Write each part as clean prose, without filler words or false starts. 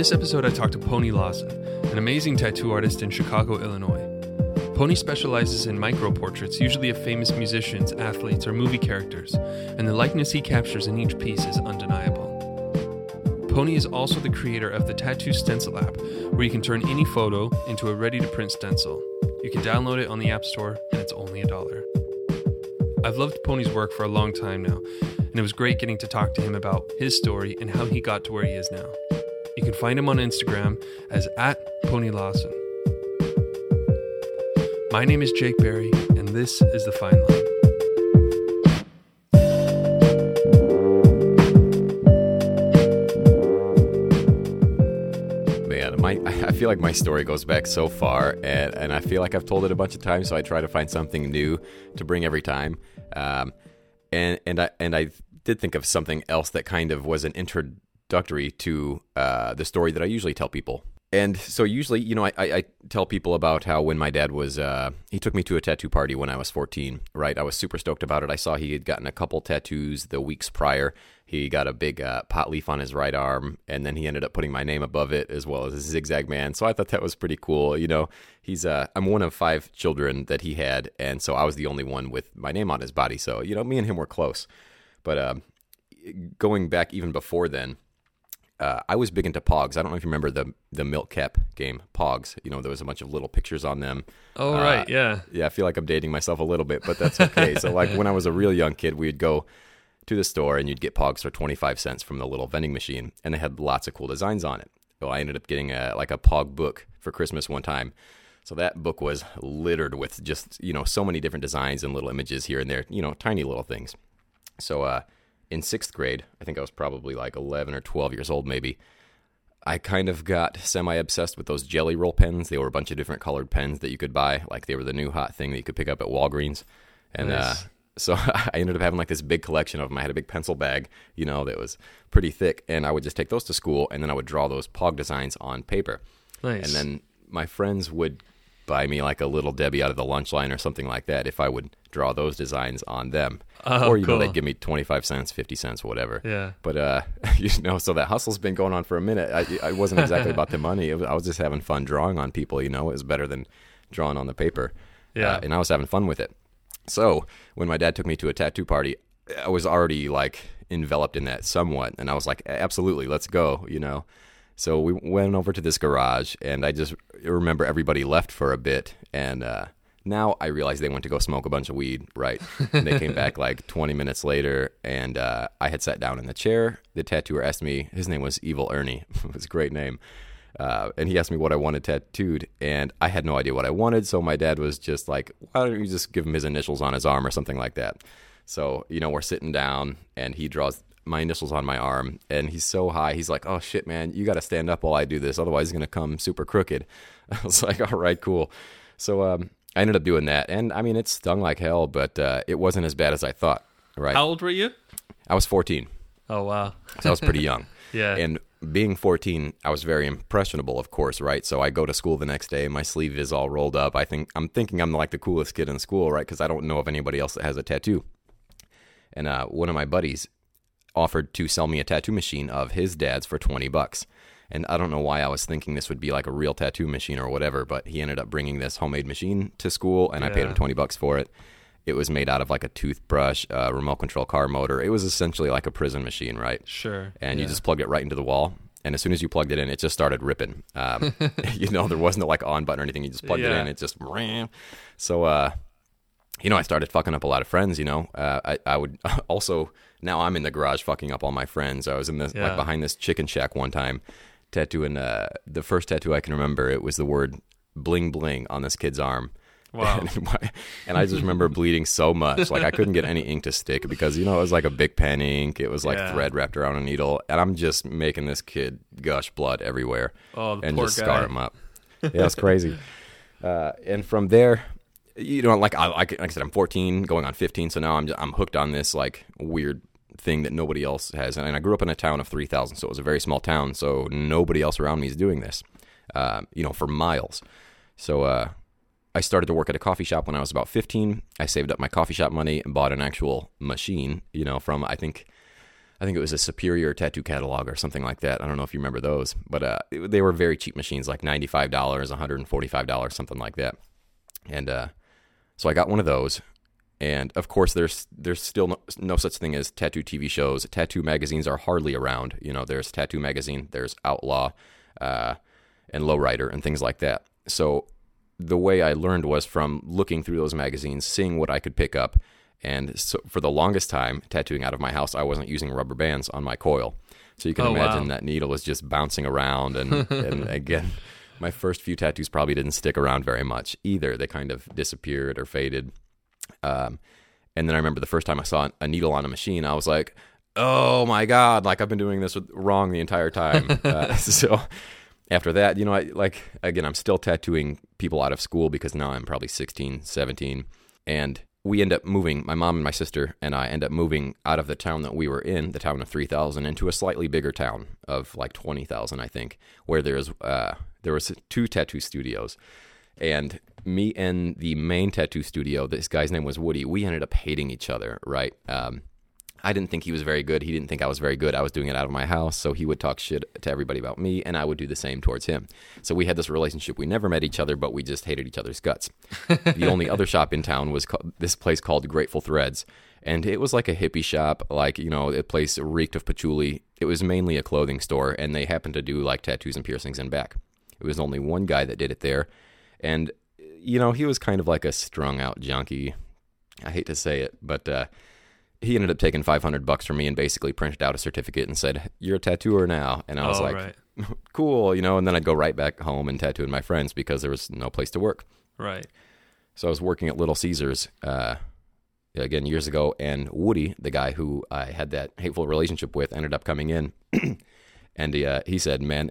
this episode, I talked to Pony Lawson, an amazing tattoo artist in Chicago, Illinois. Pony specializes in micro-portraits, usually of famous musicians, athletes, or movie characters, and the likeness he captures in each piece is undeniable. Pony is also the creator of the Tattoo Stencil app, where you can turn any photo into a ready-to-print stencil. You can download it on the App Store, and it's only $1. I've loved Pony's work for a long time now, and it was great getting to talk to him about his story and how he got to where he is now. You can find him on Instagram as @PonyLawson. My name is Jake Berry, and this is The Fine Line. I feel like my story goes back so far, and I feel like I've told it a bunch of times, so I try to find something new to bring every time. And I did think of something else that kind of was an introductory to the story that I usually tell people. And so usually, I tell people about how when my dad was, he took me to a tattoo party when I was 14, right? I was super stoked about it. I saw he had gotten a couple tattoos the weeks prior. He got a big pot leaf on his right arm, and then he ended up putting my name above it as well as a zigzag man. So I thought that was pretty cool. I'm one of 5 children that he had, and so I was the only one with my name on his body. So, me and him were close. But going back even before then, I was big into Pogs. I don't know if you remember the milk cap game, Pogs. There was a bunch of little pictures on them. Oh, right, yeah. Yeah, I feel like I'm dating myself a little bit, but that's okay. So, when I was a real young kid, we'd go to the store and you'd get Pogs for 25 cents from the little vending machine, and they had lots of cool designs on it. Well, I ended up getting a Pog book for Christmas one time. So that book was littered with just, so many different designs and little images here and there, tiny little things. So, in 6th grade, I think I was probably 11 or 12 years old maybe, I kind of got semi-obsessed with those Jelly Roll pens. They were a bunch of different colored pens that you could buy. They were the new hot thing that you could pick up at Walgreens. And nice. So I ended up having this big collection of them. I had a big pencil bag, that was pretty thick. And I would just take those to school, and then I would draw those Pog designs on paper. Nice. And then my friends would buy me a Little Debbie out of the lunch line or something like that if I would draw those designs on them. Oh, or, cool. they'd give me 25 cents, 50 cents, whatever. Yeah. But, so that hustle's been going on for a minute. I wasn't exactly about the money. I was just having fun drawing on people, It was better than drawing on the paper. Yeah. And I was having fun with it. So when my dad took me to a tattoo party, I was already, enveloped in that somewhat. And I was like, absolutely, let's go, So we went over to this garage, and I just remember everybody left for a bit, and now I realize they went to go smoke a bunch of weed, right? And they came back 20 minutes later, and I had sat down in the chair. The tattooer asked me, his name was Evil Ernie, it was a great name, and he asked me what I wanted tattooed, and I had no idea what I wanted, so my dad was just like, why don't you just give him his initials on his arm or something like that? So, we're sitting down, and he draws my initials on my arm, and he's so high, he's like, oh shit, man, you got to stand up while I do this, otherwise it's going to come super crooked. I was like, all right, cool. So I ended up doing that, and it stung like hell, but it wasn't as bad as I thought, right? How old were you? I was 14. Oh, wow. So I was pretty young. Yeah. And being 14, I was very impressionable, of course, right? So I go to school the next day, my sleeve is all rolled up. I'm thinking I'm the coolest kid in school, right? Because I don't know of anybody else that has a tattoo. And one of my buddies offered to sell me a tattoo machine of his dad's for $20. And I don't know why I was thinking this would be a real tattoo machine or whatever, but he ended up bringing this homemade machine to school, and I paid him $20 for it. It was made out of a toothbrush, remote control car motor. It was essentially like a prison machine, right? Sure. And you just plugged it right into the wall. And as soon as you plugged it in, it just started ripping. There wasn't a on button or anything. You just plugged it in. It just ran. So, I started fucking up a lot of friends, I would also, now I'm in the garage fucking up all my friends. I was in this, behind this chicken shack one time, tattooing, the first tattoo I can remember, it was the word bling bling on this kid's arm. Wow. And I just remember bleeding so much. I couldn't get any ink to stick because, it was a Bic pen ink. It was thread wrapped around a needle. And I'm just making this kid gush blood everywhere. Oh, the and poor just guy. scar him up. Yeah, it's crazy. And from there, like I said, I'm 14 going on 15. So now I'm hooked on this weird thing that nobody else has. And I grew up in a town of 3,000. So it was a very small town. So nobody else around me is doing this, for miles. So, I started to work at a coffee shop when I was about 15. I saved up my coffee shop money and bought an actual machine, from, I think, I think it was a Superior tattoo catalog or something like that. I don't know if you remember those, but they were very cheap machines, like $95, $145, something like that. And so I got one of those. And of course, there's still no such thing as tattoo TV shows. Tattoo magazines are hardly around. You know, there's Tattoo Magazine, there's Outlaw, and Lowrider, and things like that. So the way I learned was from looking through those magazines, seeing what I could pick up. And so for the longest time, tattooing out of my house, I wasn't using rubber bands on my coil. So you can imagine that needle was just bouncing around. And again, my first few tattoos probably didn't stick around very much either. They kind of disappeared or faded. And then I remember the first time I saw a needle on a machine, I was like, oh my God, like I've been doing this wrong the entire time. So after that, you know, I'm still tattooing people out of school because now I'm probably 16, 17. And we end up moving, my mom and my sister and I end up moving out of the town that we were in, the town of 3,000, into a slightly bigger town of like 20,000, I think, where there was 2 tattoo studios. And me and the main tattoo studio, this guy's name was Woody, we ended up hating each other, right? I didn't think he was very good. He didn't think I was very good. I was doing it out of my house, so he would talk shit to everybody about me, and I would do the same towards him. So we had this relationship. We never met each other, but we just hated each other's guts. The only other shop in town was this place called Grateful Threads, and it was like a hippie shop, like, you know, a place reeked of patchouli. It was mainly a clothing store, and they happened to do like tattoos and piercings in back. It was only one guy that did it there. And, you know, he was kind of like a strung-out junkie. I hate to say it, but he ended up taking $500 from me and basically printed out a certificate and said, "You're a tattooer now." And I was cool, you know, and then I'd go right back home and tattoo with my friends because there was no place to work. Right. So I was working at Little Caesars, again, years ago, and Woody, the guy who I had that hateful relationship with, ended up coming in, and he said, "Man,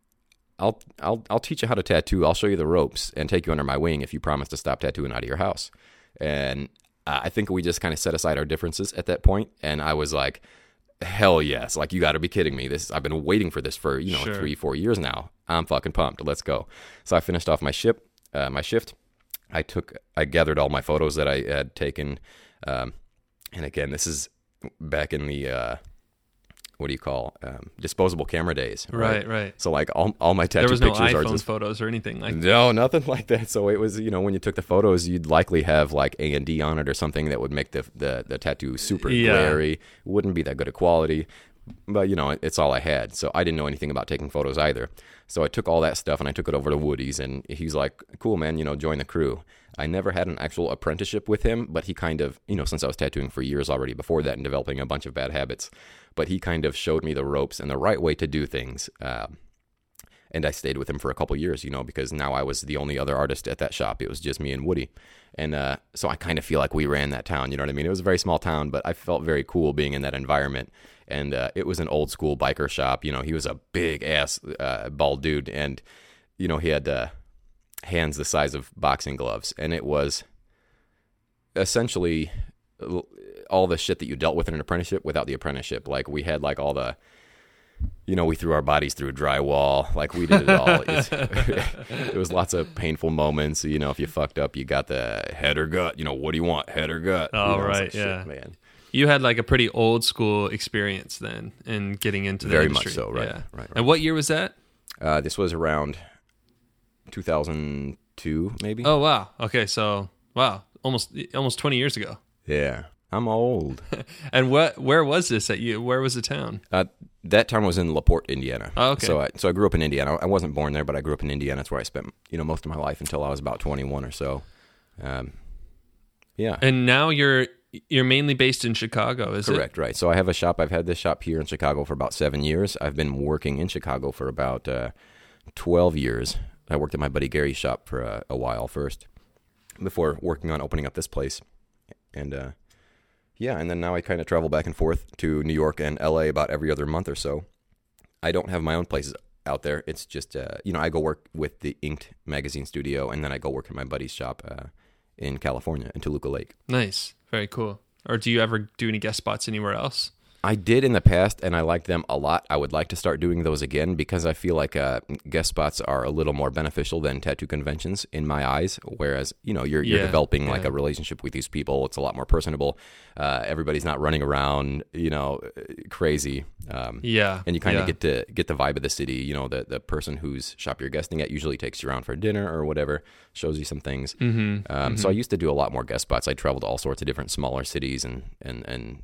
I'll teach you how to tattoo. I'll show you the ropes and take you under my wing if you promise to stop tattooing out of your house." And I think we just kind of set aside our differences at that point, and I was like, hell yes. Like, you got to be kidding me. I've been waiting for this for, 3-4 years now. I'm fucking pumped. Let's go. So I finished off my shift. I gathered all my photos that I had taken. And again, this is back in the, disposable camera days. Right. So like all my tattoo pictures are just... There was no iPhone photos or anything like that. No, nothing like that. So it was, when you took the photos, you'd likely have like A&D on it or something that would make the tattoo super glary. Wouldn't be that good a quality. But, it's all I had. So I didn't know anything about taking photos either. So I took all that stuff and I took it over to Woody's, and he's like, "Cool, man, join the crew." I never had an actual apprenticeship with him, but he kind of, since I was tattooing for years already before that and developing a bunch of bad habits, but he kind of showed me the ropes and the right way to do things. And I stayed with him for a couple years, because now I was the only other artist at that shop. It was just me and Woody. And so I kind of feel like we ran that town, you know what I mean? It was a very small town, but I felt very cool being in that environment. And it was an old school biker shop. He was a big ass bald dude, and he had hands the size of boxing gloves, and it was essentially all the shit that you dealt with in an apprenticeship without the apprenticeship. Like, we had like all the, we threw our bodies through drywall, like we did it all. It was lots of painful moments. If you fucked up, you got the head or gut. What do you want, head or gut? Oh, right, yeah, shit, man. You had like a pretty old school experience then in getting into the very industry. Much so, right, yeah. right. And what year was that? This was around 2002, maybe. Oh wow. Okay, so almost 20 years ago. Yeah, I'm old. And where was this at you? Where was the town? That town was in LaPorte, Indiana. Oh, okay. So I grew up in Indiana. I wasn't born there, but I grew up in Indiana. That's where I spent most of my life until I was about 21 or so. Yeah. And now you're mainly based in Chicago, is it? Correct, right. So I have a shop. I've had this shop here in Chicago for about 7 years. I've been working in Chicago for about 12 years. I worked at my buddy Gary's shop for a while first before working on opening up this place. And and then now I kind of travel back and forth to New York and LA about every other month or so. I don't have my own places out there. It's just, I go work with the Inked magazine studio, and then I go work in my buddy's shop in California, in Toluca Lake. Nice. Very cool. Or do you ever do any guest spots anywhere else? I did in the past, and I liked them a lot. I would like to start doing those again because I feel like guest spots are a little more beneficial than tattoo conventions in my eyes. Whereas, you're developing like a relationship with these people. It's a lot more personable. Everybody's not running around, crazy. And you kind of get the vibe of the city. The person whose shop you're guesting at usually takes you around for dinner or whatever, shows you some things. So I used to do a lot more guest spots. I traveled to all sorts of different smaller cities and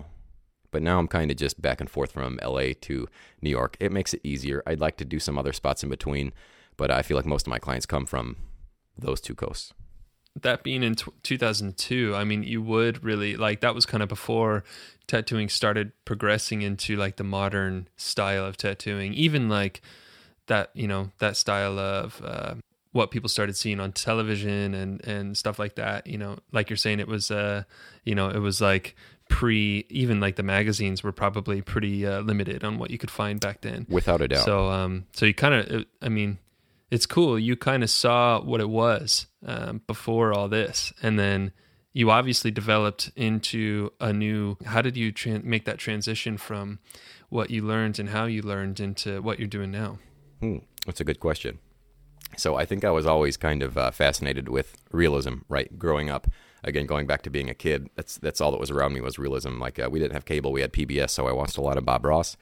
but now I'm kind of just back and forth from LA to New York. It makes it easier. I'd like to do some other spots in between, but I feel like most of my clients come from those two coasts. That being in 2002, I mean, you would really, like, that was kind of before tattooing started progressing into like the modern style of tattooing, even like that, that style of what people started seeing on television and stuff like that. Like you're saying, it was, it was like even like the magazines were probably pretty limited on what you could find back then. Without a doubt. So you kind of, it's cool. You kind of saw what it was before all this, and then you obviously developed into a new. How did you make that transition from what you learned and how you learned into what you're doing now? That's a good question. So I think I was always kind of fascinated with realism, right? Growing up, again, going back to being a kid, that's all that was around me was realism. Like we didn't have cable, we had PBS, so I watched a lot of Bob Ross.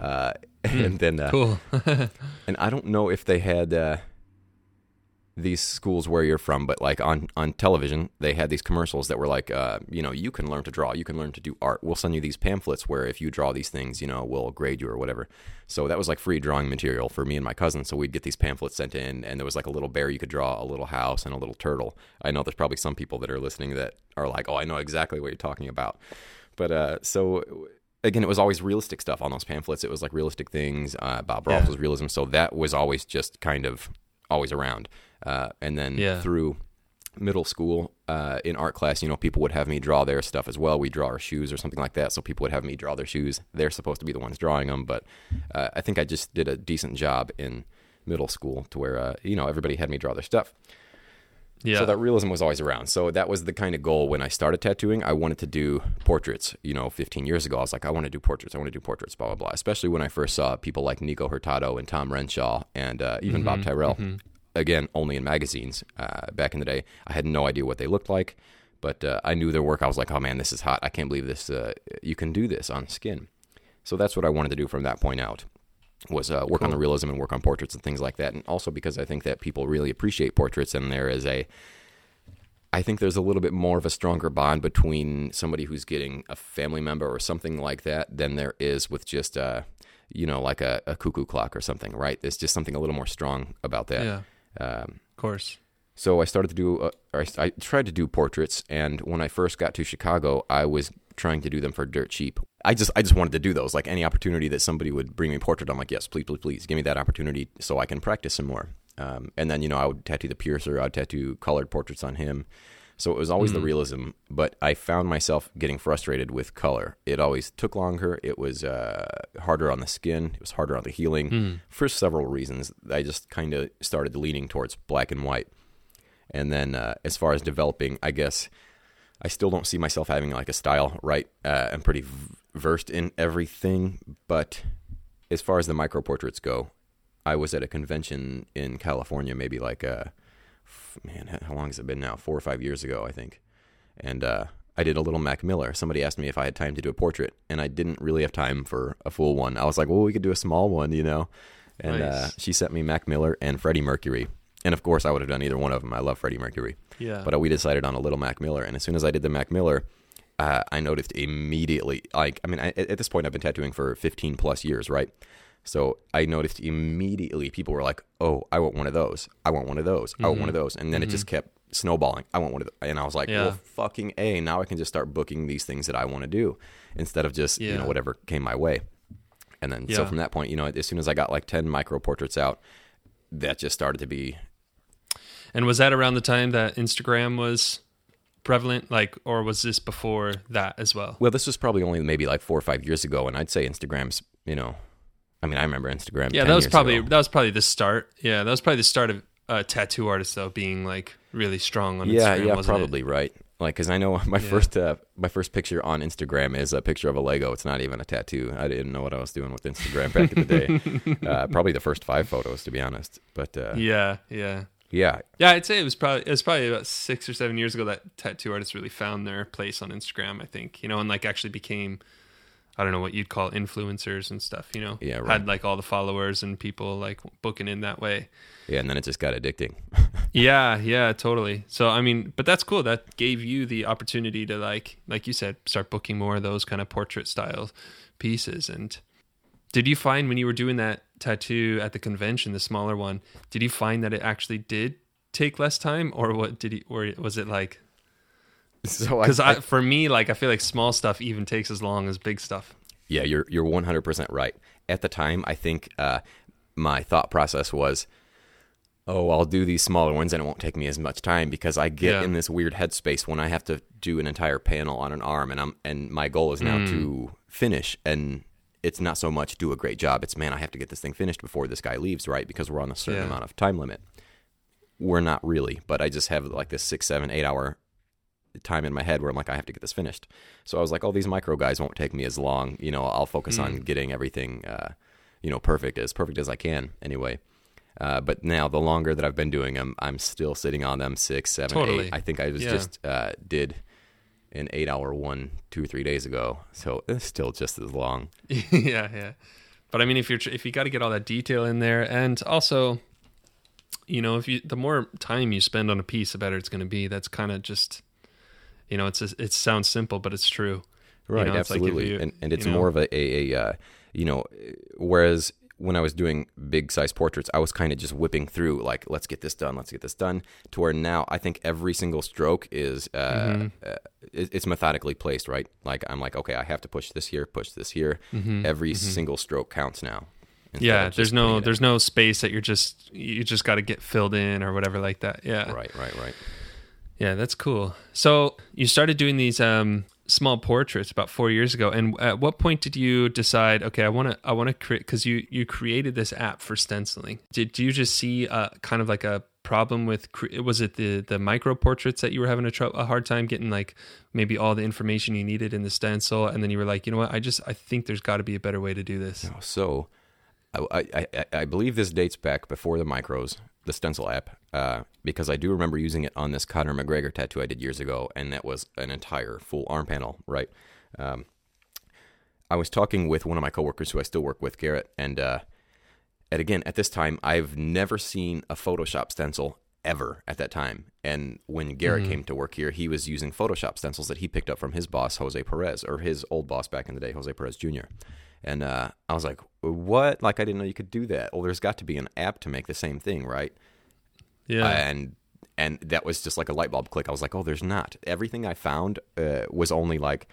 And then, cool. and I don't know if they had these schools where you're from, but like on television, they had these commercials that were like, you can learn to draw, you can learn to do art. We'll send you these pamphlets where if you draw these things, we'll grade you or whatever. So that was like free drawing material for me and my cousin. So we'd get these pamphlets sent in, and there was like a little bear you could draw, a little house, and a little turtle. I know there's probably some people that are listening that are like, oh, I know exactly what you're talking about. But so again, it was always realistic stuff on those pamphlets. It was like realistic things. Bob Ross was realism. So that was always just kind of always around. And then through middle school, in art class, people would have me draw their stuff as well. We draw our shoes or something like that. So people would have me draw their shoes. They're supposed to be the ones drawing them. But I think I just did a decent job in middle school to where, everybody had me draw their stuff. Yeah. So that realism was always around. So that was the kind of goal when I started tattooing. I wanted to do portraits. 15 years ago, I was like, I want to do portraits, blah, blah, blah. Especially when I first saw people like Nico Hurtado and Tom Renshaw and even Bob Tyrell. Again, only in magazines back in the day. I had no idea what they looked like, but I knew their work. I was like, oh man, this is hot. I can't believe this. You can do this on skin. So that's what I wanted to do from that point out, was work on the realism and work on portraits and things like that. And also because I think that people really appreciate portraits, and I think there's a little bit more of a stronger bond between somebody who's getting a family member or something like that than there is with just, like a cuckoo clock or something, right? There's just something a little more strong about that. Yeah. Of course. So I started to do, I tried to do portraits, and when I first got to Chicago, I was trying to do them for dirt cheap. I just wanted to do those. Like any opportunity that somebody would bring me a portrait, I'm like, yes, please, please, please, give me that opportunity so I can practice some more. And then, I would tattoo the piercer, I'd tattoo colored portraits on him. So it was always the realism, but I found myself getting frustrated with color. It always took longer. It was harder on the skin. It was harder on the healing for several reasons. I just kind of started leaning towards black and white. And then as far as developing, I guess I still don't see myself having like a style, right? I'm pretty versed in everything, but as far as the micro portraits go, I was at a convention in California, maybe like how long has it been now? 4 or 5 years ago, I think. And I did a little Mac Miller. Somebody asked me if I had time to do a portrait, and I didn't really have time for a full one. I was like, well, we could do a small one, And nice. She sent me Mac Miller and Freddie Mercury. And of course, I would have done either one of them. I love Freddie Mercury. Yeah. But we decided on a little Mac Miller. And as soon as I did the Mac Miller, I noticed immediately, at this point, I've been tattooing for 15 plus years, right? So I noticed immediately people were like, oh, I want one of those. I want one of those. I want one of those. And then it just kept snowballing. I want one of those. And I was like, well, fucking A, now I can just start booking these things that I want to do instead of just, whatever came my way. And then, so from that point, as soon as I got like 10 micro portraits out, that just started to be. And was that around the time that Instagram was prevalent, or was this before that as well? Well, this was probably only maybe like 4 or 5 years ago. And I'd say Instagram's, I remember Instagram. Yeah, that was probably the start. Yeah, that was probably the start of tattoo artists though being like really strong on Instagram. Yeah, probably right. Like, because I know my first picture on Instagram is a picture of a Lego. It's not even a tattoo. I didn't know what I was doing with Instagram back in the day. Probably the first 5 photos, to be honest. But yeah. I'd say it was probably about 6 or 7 years ago that tattoo artists really found their place on Instagram. I think, and like actually became, I don't know what you'd call influencers and stuff. Yeah, right. Had like all the followers and people like booking in that way. Yeah, and then it just got addicting. Yeah, totally. So, I mean, but that's cool. That gave you the opportunity to, like you said, start booking more of those kind of portrait style pieces. And did you find when you were doing that tattoo at the convention, the smaller one, did you find that it actually did take less time, or or was it like? So, because for me, like, I feel like small stuff even takes as long as big stuff. Yeah, you're 100% right. At the time, I think my thought process was, oh, I'll do these smaller ones and it won't take me as much time, because I get in this weird headspace when I have to do an entire panel on an arm, and my goal is now to finish, and it's not so much do a great job. It's, man, I have to get this thing finished before this guy leaves, right? Because we're on a certain amount of time limit. We're not really, but I just have like this 6, 7, 8 hour time in my head where I'm like, I have to get this finished. So I was like, oh, these micro guys won't take me as long. I'll focus on getting everything, perfect as I can anyway. But now the longer that I've been doing them, I'm still sitting on them 6, 7, 8. I think I was just did an 8 hour one 2 or 3 days ago. So it's still just as long. Yeah. But I mean, if you got to get all that detail in there, and also, the more time you spend on a piece, the better it's going to be. That's kind of just, it sounds simple, but it's true. Right, absolutely. Like and it's more of a whereas when I was doing big size portraits, I was kind of just whipping through, like, let's get this done, to where now I think every single stroke is, it's methodically placed, right? Like, I'm like, okay, I have to push this here. Every single stroke counts now. Yeah, there's no space that you just got to get filled in or whatever like that. Yeah. Right. Yeah, that's cool. So you started doing these small portraits about 4 years ago, and at what point did you decide, okay, I want to create, because you created this app for stenciling? Did you just see kind of like a problem with, was it the micro portraits that you were having a hard time getting, like, maybe all the information you needed in the stencil, and then you were like, you know what, I think there's got to be a better way to do this? So I believe this dates back before the micros, the stencil app, because I do remember using it on this Conor McGregor tattoo I did years ago, and that was an entire full arm panel, right? I was talking with one of my coworkers who I still work with, Garrett, and again, at this time, I've never seen a Photoshop stencil ever at that time. And when Garrett came to work here, he was using Photoshop stencils that he picked up from his boss, Jose Perez, or his old boss back in the day, Jose Perez Jr. And I was like, what? Like, I didn't know you could do that. Well, there's got to be an app to make the same thing, right? Yeah. And that was just like a light bulb click. I was like, oh, there's not. Everything I found was only like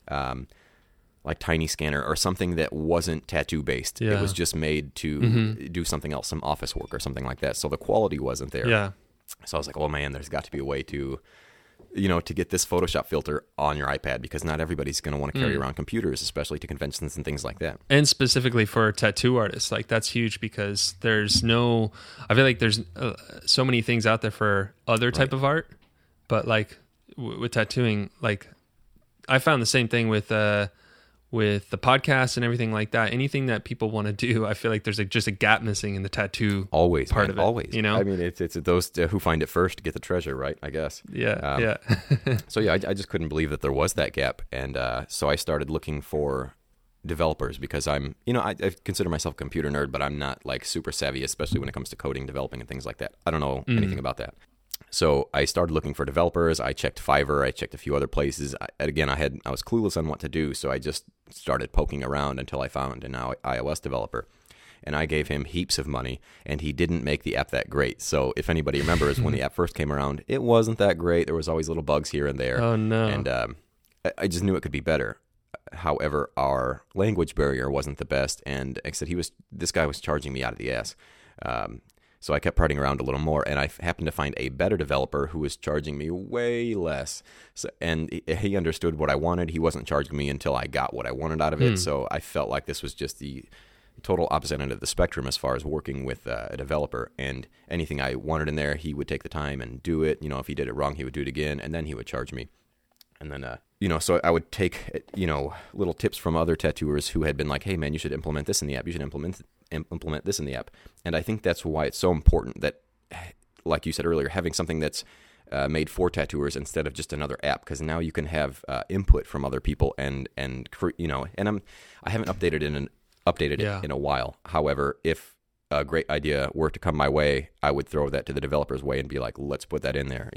Tiny Scanner or something that wasn't tattoo based. Yeah. It was just made to do something else, some office work or something like that. So the quality wasn't there. Yeah. So I was like, oh man, there's got to be a way to get this Photoshop filter on your iPad, because not everybody's going to want to carry around computers, especially to conventions and things like that. And specifically for tattoo artists, like, that's huge, because I feel like there's so many things out there for other type of art, but like with tattooing, like, I found the same thing with the podcast and everything like that. Anything that people want to do, I feel like there's just a gap missing in the tattoo always part of it. Always, I mean, it's those who find it first get the treasure, right? I guess. Yeah. So yeah, I just couldn't believe that there was that gap, and so I started looking for developers, because I consider myself a computer nerd, but I'm not like super savvy, especially when it comes to coding, developing, and things like that. I don't know anything about that. So I started looking for developers. I checked Fiverr. I checked a few other places. I was clueless on what to do, so I just started poking around until I found an iOS developer. And I gave him heaps of money, and he didn't make the app that great. So if anybody remembers, when the app first came around, it wasn't that great. There was always little bugs here and there. Oh, no. And I just knew it could be better. However, our language barrier wasn't the best, and like I said, this guy was charging me out of the ass. So I kept prodding around a little more, and I happened to find a better developer who was charging me way less. And he understood what I wanted. He wasn't charging me until I got what I wanted out of it. So I felt like this was just the total opposite end of the spectrum as far as working with a developer. And anything I wanted in there, he would take the time and do it. If he did it wrong, he would do it again, and then he would charge me. And then, so I would take, little tips from other tattooers who had been like, hey, man, you should implement this in the app. You should implement this in the app. And I think that's why it's so important that, like you said earlier, having something that's made for tattooers instead of just another app, because now you can have input from other people and I haven't updated it in a while. However, if a great idea were to come my way, I would throw that to the developer's way and be like, let's put that in there,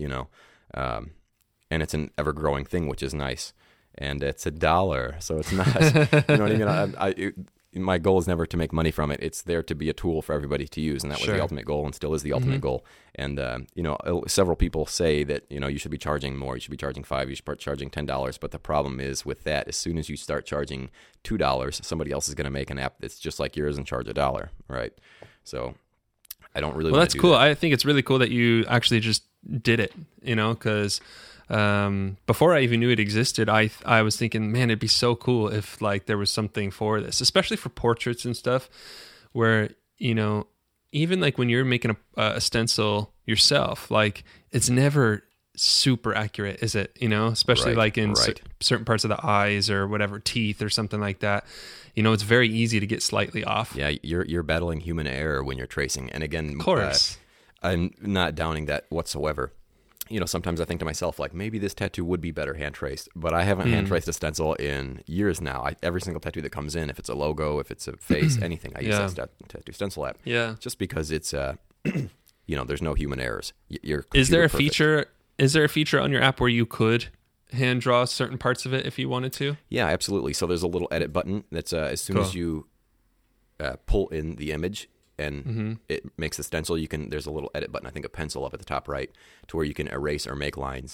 and it's an ever-growing thing, which is nice. And it's $1, so it's not, you know what I mean? My goal is never to make money from it. It's there to be a tool for everybody to use, and that was the ultimate goal and still is the ultimate goal. And, several people say that, you should be charging more. You should be charging $5, you should be charging $10. But the problem is with that, as soon as you start charging $2, somebody else is going to make an app that's just like yours and charge $1, right? So I don't really want to do cool. that. I think it's really cool that you actually just did it, because before I even knew it existed, I was thinking, man, it'd be so cool if like there was something for this, especially for portraits and stuff, where even like when you're making a stencil yourself, like it's never super accurate, is it? Especially like in certain parts of the eyes or whatever, teeth or something like that. It's very easy to get slightly off. Yeah, you're battling human error when you're tracing, and again, of course, I'm not downing that whatsoever. Sometimes I think to myself, like, maybe this tattoo would be better hand-traced, but I haven't hand-traced a stencil in years now. Every single tattoo that comes in, if it's a logo, if it's a face, anything, I use that tattoo stencil app. Yeah. Just because it's, there's no human errors. Is there a feature on your app where you could hand draw certain parts of it if you wanted to? Yeah, absolutely. So there's a little edit button that's as soon as you pull in the image, and it makes the stencil, there's a little edit button, I think a pencil up at the top right, to where you can erase or make lines.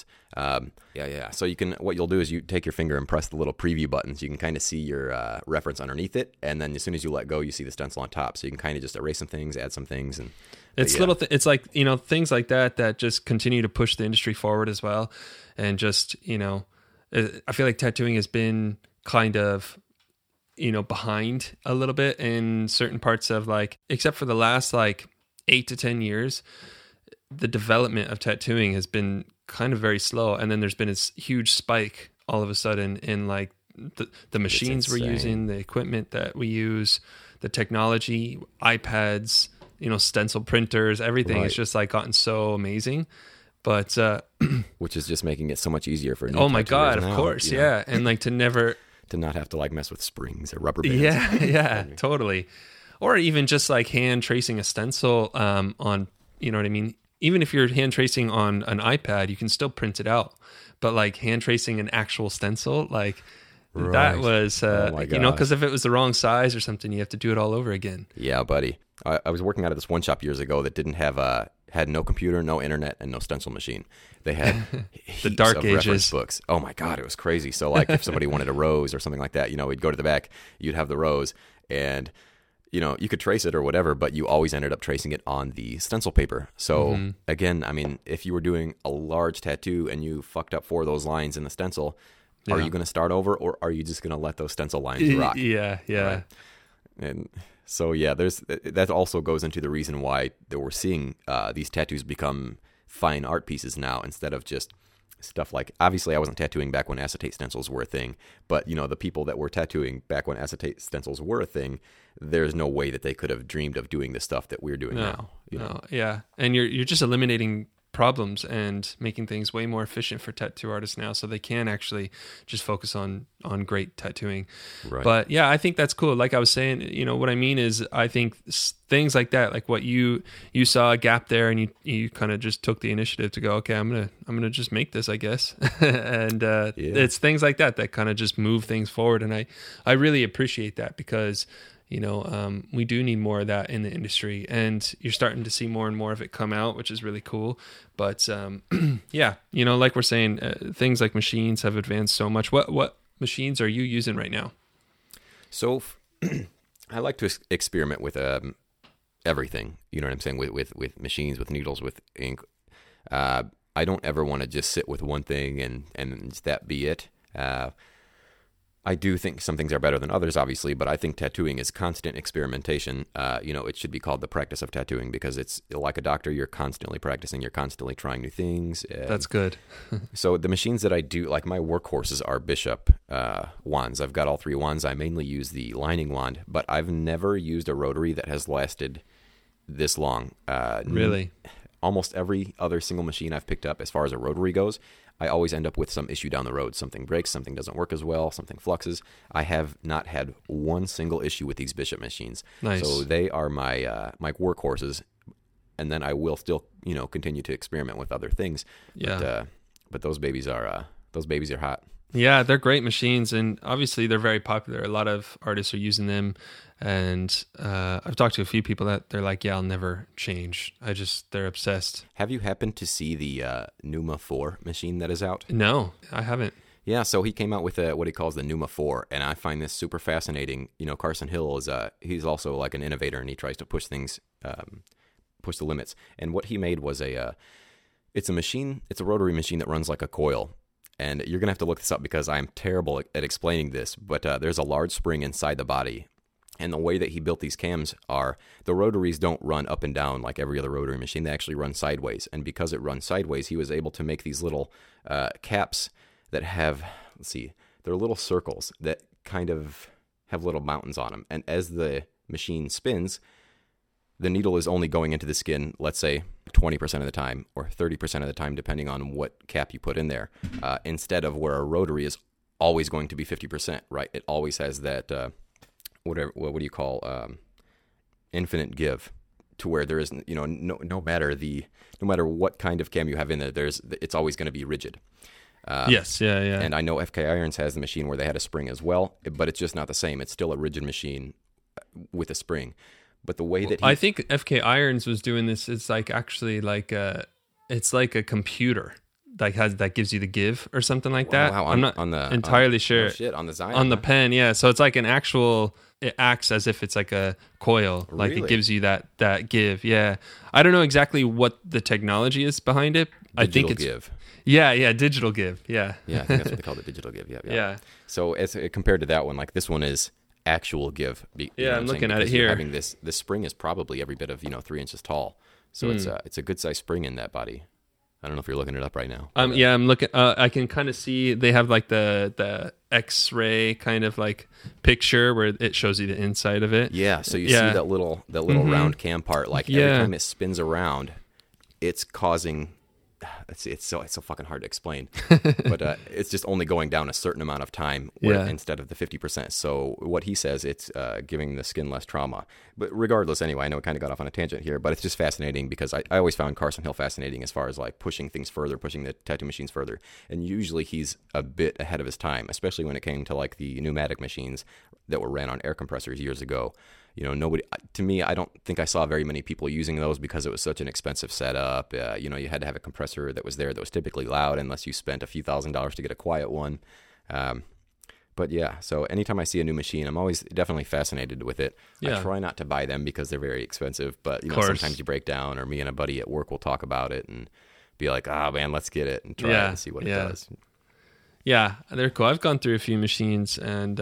So what you'll do is you take your finger and press the little preview buttons. You can kind of see your reference underneath it, and then as soon as you let go, you see the stencil on top. So you can kind of just erase some things, add some things, and it's it's like, things like that just continue to push the industry forward as well. And just, I feel like tattooing has been kind of behind a little bit in certain parts of except for the last 8 to 10 years, the development of tattooing has been kind of very slow. And then there's been this huge spike all of a sudden in the machines we're using, the equipment that we use, the technology, iPads, stencil printers, everything. It's just gotten so amazing. But, which is just making it so much easier for new oh my God, now, of course. Yeah. And to not have to mess with springs or rubber bands. Yeah, totally. Or even just hand tracing a stencil on, you know what I mean? Even if you're hand tracing on an iPad, you can still print it out. But hand tracing an actual stencil, that was, because if it was the wrong size or something, you have to do it all over again. Yeah, buddy. I was working out of this one shop years ago that didn't have had no computer, no internet, and no stencil machine. They had the dark ages reference books. Oh my God, it was crazy. So if somebody wanted a rose or something like that, we'd go to the back, you'd have the rose, and you could trace it or whatever, but you always ended up tracing it on the stencil paper. So again, I mean, if you were doing a large tattoo and you fucked up 4 of those lines in the stencil, are you going to start over, or are you just going to let those stencil lines rock? Yeah. Right? And so that also goes into the reason why that we're seeing these tattoos become fine art pieces now, instead of just stuff obviously I wasn't tattooing back when acetate stencils were a thing, but the people that were tattooing back when acetate stencils were a thing, there's no way that they could have dreamed of doing the stuff that we're doing now. Yeah. And you're just eliminating problems and making things way more efficient for tattoo artists now, so they can actually just focus on great tattooing. Right. But yeah, I think that's cool. Like I was saying, what I mean is, I think things like that, like what you saw a gap there, and you kind of just took the initiative to go, okay, I'm gonna just make this, I guess. And it's things like that kind of just move things forward, and I really appreciate that, because we do need more of that in the industry, and you're starting to see more and more of it come out, which is really cool. But yeah, like we're saying, things like machines have advanced so much. What machines are you using right now? So I like to experiment with everything. You know what I'm saying? With machines, with needles, with ink. I don't ever want to just sit with one thing and that be it. I do think some things are better than others, obviously, but I think tattooing is constant experimentation. It should be called the practice of tattooing because it's like a doctor. You're constantly practicing. You're constantly trying new things. That's good. So the machines that I do, like my workhorses are Bishop wands. I've got all 3 wands. I mainly use the lining wand, but I've never used a rotary that has lasted this long. Really? Almost every other single machine I've picked up as far as a rotary goes, I always end up with some issue down the road. Something breaks, something doesn't work as well, something fluxes. I have not had one single issue with these Bishop machines. Nice. So they are my workhorses, and then I will still continue to experiment with other things. Yeah. But those babies are hot. Yeah, they're great machines, and obviously they're very popular. A lot of artists are using them, and I've talked to a few people that they're like, yeah, I'll never change. They're obsessed. Have you happened to see the Numa 4 machine that is out? No, I haven't. Yeah, so he came out with what he calls the Numa 4, and I find this super fascinating. Carson Hill he's also like an innovator, and he tries to push things, push the limits. And what he made was it's a rotary machine that runs like a coil. And you're going to have to look this up because I'm terrible at explaining this, but there's a large spring inside the body. And the way that he built these cams are, the rotaries don't run up and down like every other rotary machine. They actually run sideways. And because it runs sideways, he was able to make these little caps that have, they're little circles that kind of have little mountains on them. And as the machine spins, the needle is only going into the skin, let's say, 20% of the time or 30% of the time, depending on what cap you put in there, instead of where a rotary is always going to be 50%, right? It always has that, what do you call, infinite give, to where there is, no matter what kind of cam you have in there, it's always going to be rigid. Yes, yeah. And I know FK Irons has the machine where they had a spring as well, but it's just not the same. It's still a rigid machine with a spring. But the way that I think FK Irons was doing this, it's like actually it's like a computer that gives you the give or something like that. Wow, I'm not entirely sure. Oh shit, on the Zion. On the pen, yeah. So it's like an actual, it acts as if it's like a coil. Like Really? It gives you that give. Yeah. I don't know exactly what the technology is behind it. I think it's give. Yeah, digital give. Yeah. Yeah, I think that's what they call it, digital give. Yeah. Yeah. So as compared to that one, like this one is actual give. I'm looking at it Because you're here. having this spring is probably every bit of 3 inches tall. So it's a good sized spring in that body. I don't know if you're looking it up right now. Yeah, I'm looking. I can kind of see they have like the X-ray kind of like picture where it shows you the inside of it. Yeah, so you see that little round cam part. Like every time it spins around, it's causing. It's so fucking hard to explain, but it's just only going down a certain amount of time instead of the 50%. So what he says, it's giving the skin less trauma. But regardless, anyway, I know it kind of got off on a tangent here, but it's just fascinating because I always found Carson Hill fascinating as far as like pushing things further, pushing the tattoo machines further. And usually he's a bit ahead of his time, especially when it came to like the pneumatic machines that were ran on air compressors years ago. To me, I don't think I saw very many people using those because it was such an expensive setup. You had to have a compressor that was there that was typically loud unless you spent a few $1,000s to get a quiet one. But yeah, so anytime I see a new machine, I'm always definitely fascinated with it. Yeah. I try not to buy them because they're very expensive, but sometimes you break down, or me and a buddy at work will talk about it and be like, "Oh man, let's get it and try it and see what it does." Yeah, they're cool. I've gone through a few machines, and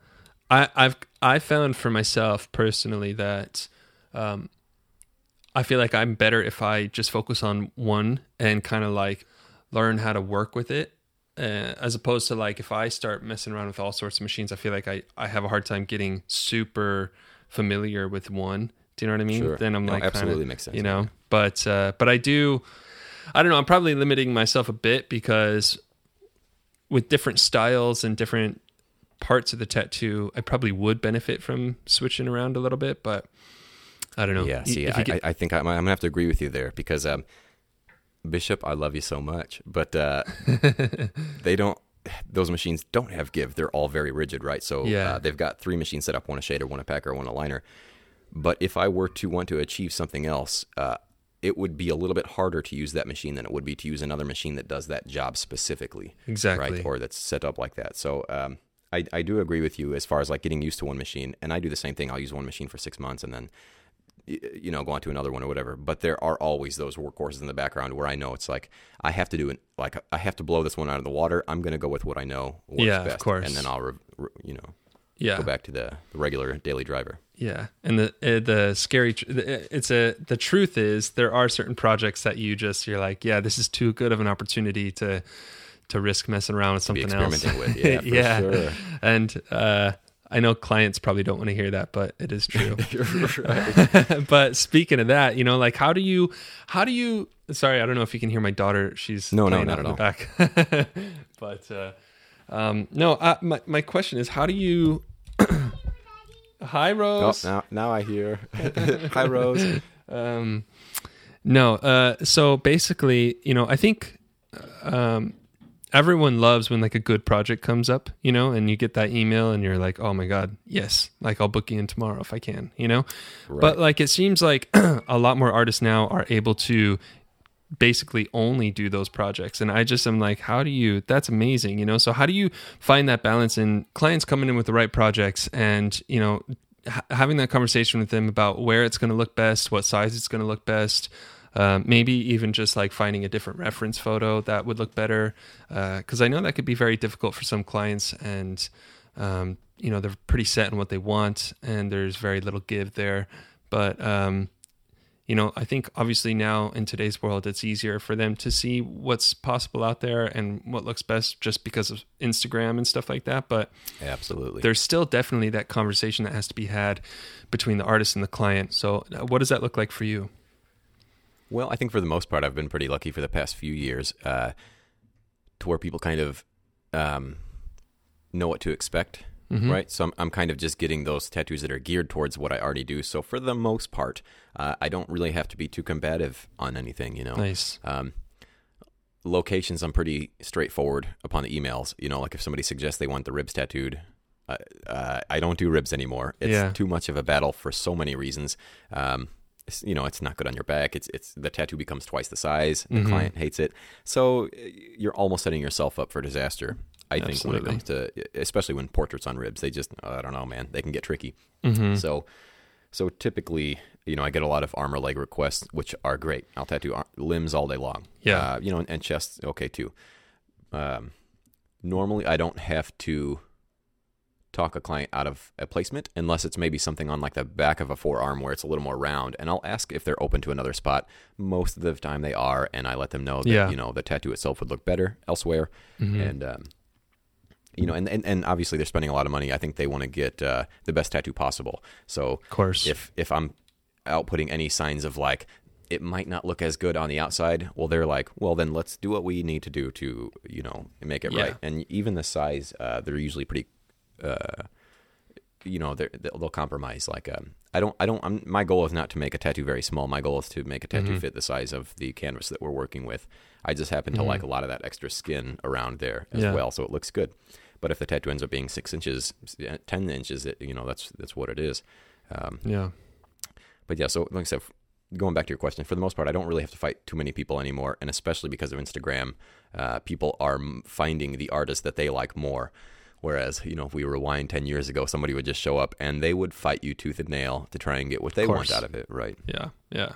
I found for myself personally that I feel like I'm better if I just focus on one and kind of like learn how to work with it, as opposed to like if I start messing around with all sorts of machines, I feel like I have a hard time getting super familiar with one. Do you know what I mean? Sure. Then I'm like, absolutely makes sense. But I don't know. I'm probably limiting myself a bit because with different styles and different parts of the tattoo, I probably would benefit from switching around a little bit, but I don't know. Yeah, see, I think I'm going to have to agree with you there because Bishop, I love you so much, but those machines don't have give. They're all very rigid, right? So they've got 3 machines set up, one a shader, one a packer, one a liner. But if I were to want to achieve something else, it would be a little bit harder to use that machine than it would be to use another machine that does that job specifically. Exactly. Right? Or that's set up like that. So I do agree with you as far as like getting used to one machine, and I do the same thing. I'll use one machine for 6 months and then go on to another one or whatever. But there are always those workhorses in the background where I know it's like I have to do it. Like I have to blow this one out of the water. I'm going to go with what I know works best, of course. and then I'll go back to the regular daily driver. Yeah, and the scary the truth is there are certain projects that you're like, yeah, this is too good of an opportunity to risk messing around with something else. With, yeah, for yeah. sure. And I know clients probably don't want to hear that, but it is true. Right. But speaking of that, like how do you? Sorry, I don't know if you can hear my daughter. She's no, playing not out at in all. the back. But my question is, how do you? Hi, Rose. Oh, now I hear. Hi, Rose. So basically, I think everyone loves when like a good project comes up, and you get that email and you're like, oh my God, yes, like I'll book you in tomorrow if I can, Right. But like it seems like a lot more artists now are able to basically only do those projects, and I just am like, that's amazing, so how do you find that balance in clients coming in with the right projects and having that conversation with them about where it's going to look best, what size it's going to look best, maybe even just like finding a different reference photo that would look better, because I know that could be very difficult for some clients, and they're pretty set in what they want and there's very little give there, but I think obviously now in today's world, it's easier for them to see what's possible out there and what looks best just because of Instagram and stuff like that. But absolutely, there's still definitely that conversation that has to be had between the artist and the client. So what does that look like for you? Well, I think for the most part, I've been pretty lucky for the past few years to where people kind of know what to expect. Mm-hmm. Right. So I'm kind of just getting those tattoos that are geared towards what I already do. So for the most part, I don't really have to be too combative on anything, Nice. Locations, I'm pretty straightforward upon the emails. Like if somebody suggests they want the ribs tattooed, I don't do ribs anymore. It's too much of a battle for so many reasons. It's not good on your back. It's the tattoo becomes twice the size. The client hates it. So you're almost setting yourself up for disaster. I think when it comes to, especially when portraits on ribs, they just, I don't know, man, they can get tricky. Mm-hmm. So typically, I get a lot of arm or leg requests, which are great. I'll tattoo limbs all day long. Yeah. And chest, okay too. Normally I don't have to talk a client out of a placement unless it's maybe something on like the back of a forearm where it's a little more round, and I'll ask if they're open to another spot. Most of the time they are, and I let them know that, the tattoo itself would look better elsewhere. Mm-hmm. And obviously they're spending a lot of money. I think they want to get the best tattoo possible. So of course, if I'm outputting any signs of like it might not look as good on the outside, well, they're like, well, then let's do what we need to do to make it right. And even the size, they're usually pretty. They'll compromise. Like my goal is not to make a tattoo very small. My goal is to make a tattoo fit the size of the canvas that we're working with. I just happen to like a lot of that extra skin around there as well, so it looks good. But if the tattoo ends up being 6 inches, 10 inches, that's what it is. But yeah, so like I said, going back to your question, for the most part, I don't really have to fight too many people anymore, and especially because of Instagram, people are finding the artist that they like more. Whereas, if we rewind 10 years ago, somebody would just show up and they would fight you tooth and nail to try and get what they want out of it, right? Yeah, yeah.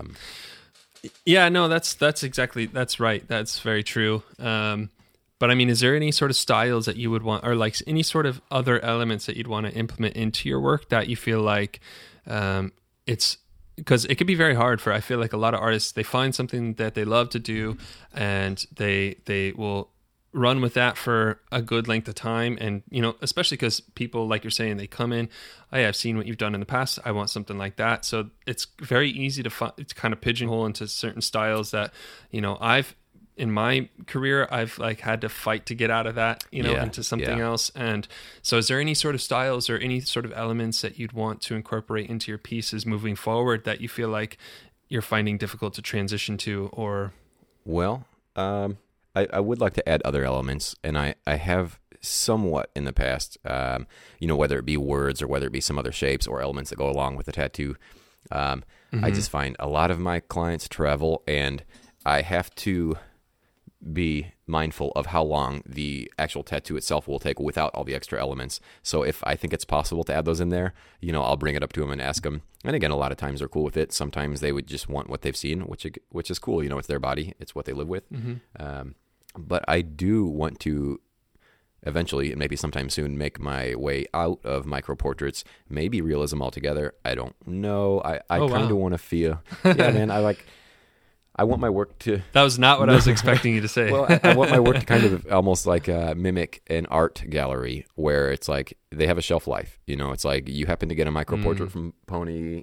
No, that's right. That's very true. But I mean, is there any sort of styles that you would want, or like any sort of other elements that you'd want to implement into your work that you feel like it's, because it could be very hard I feel like a lot of artists, they find something that they love to do and they will run with that for a good length of time. And, especially because people, like you're saying, they come in, hey, I've seen what you've done in the past, I want something like that. So it's very easy to kind of pigeonhole into certain styles that, in my career, I've like had to fight to get out of that, into something else. And so is there any sort of styles or any sort of elements that you'd want to incorporate into your pieces moving forward that you feel like you're finding difficult to transition to? Or, well, I would like to add other elements, and I have somewhat in the past, whether it be words or whether it be some other shapes or elements that go along with the tattoo. I just find a lot of my clients travel, and I have to be mindful of how long the actual tattoo itself will take without all the extra elements. So if I think it's possible to add those in there, I'll bring it up to them and ask them. And again, a lot of times they're cool with it. Sometimes they would just want what they've seen, which is cool. It's their body. It's what they live with. But I do want to eventually, and maybe sometime soon, make my way out of microportraits, maybe realism altogether. I don't know. I kind of want to feel, yeah, man, I want my work to... That was not what I was expecting you to say. Well, I want my work to kind of almost like mimic an art gallery where it's like they have a shelf life. It's like you happen to get a microportrait from Pony,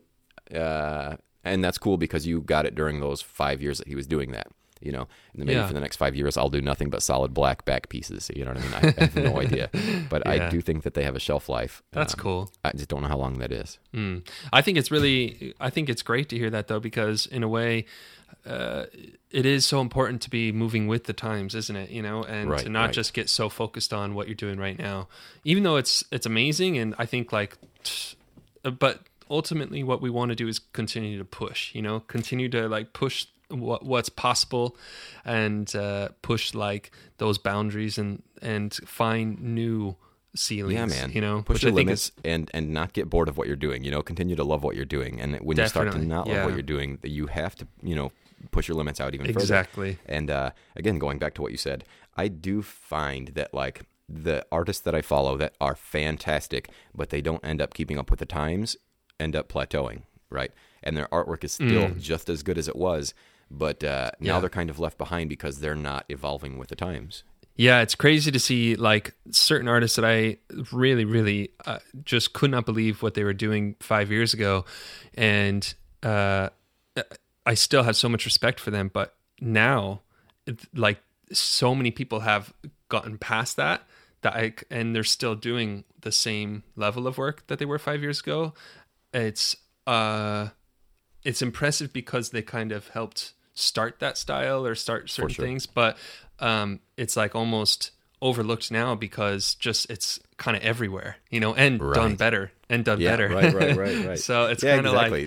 and that's cool because you got it during those 5 years that he was doing that. And then maybe for the next 5 years, I'll do nothing but solid black back pieces. You know what I mean? I have no idea. But I do think that they have a shelf life. That's cool. I just don't know how long that is. I think it's great to hear that, though, because in a way, it is so important to be moving with the times, isn't it? And to not just get so focused on what you're doing right now, even though it's amazing. And I think but ultimately what we want to do is continue to push, continue to push what's possible and push those boundaries and find new ceilings. Yeah, man. Push your limits and not get bored of what you're doing. Continue to love what you're doing. And when you start to not love what you're doing, you have to, push your limits out even further. Exactly. And again, going back to what you said, I do find that the artists that I follow that are fantastic, but they don't end up keeping up with the times, end up plateauing, right? And their artwork is still just as good as it was, but now they're kind of left behind because they're not evolving with the times. Yeah, it's crazy to see certain artists that I really, really just could not believe what they were doing 5 years ago, and I still have so much respect for them. But now, so many people have gotten past that and they're still doing the same level of work that they were 5 years ago. It's impressive because they kind of helped start that style or start certain things, but it's almost overlooked now because it's kind of everywhere, and done better and done better. Right. So it's kind of exactly.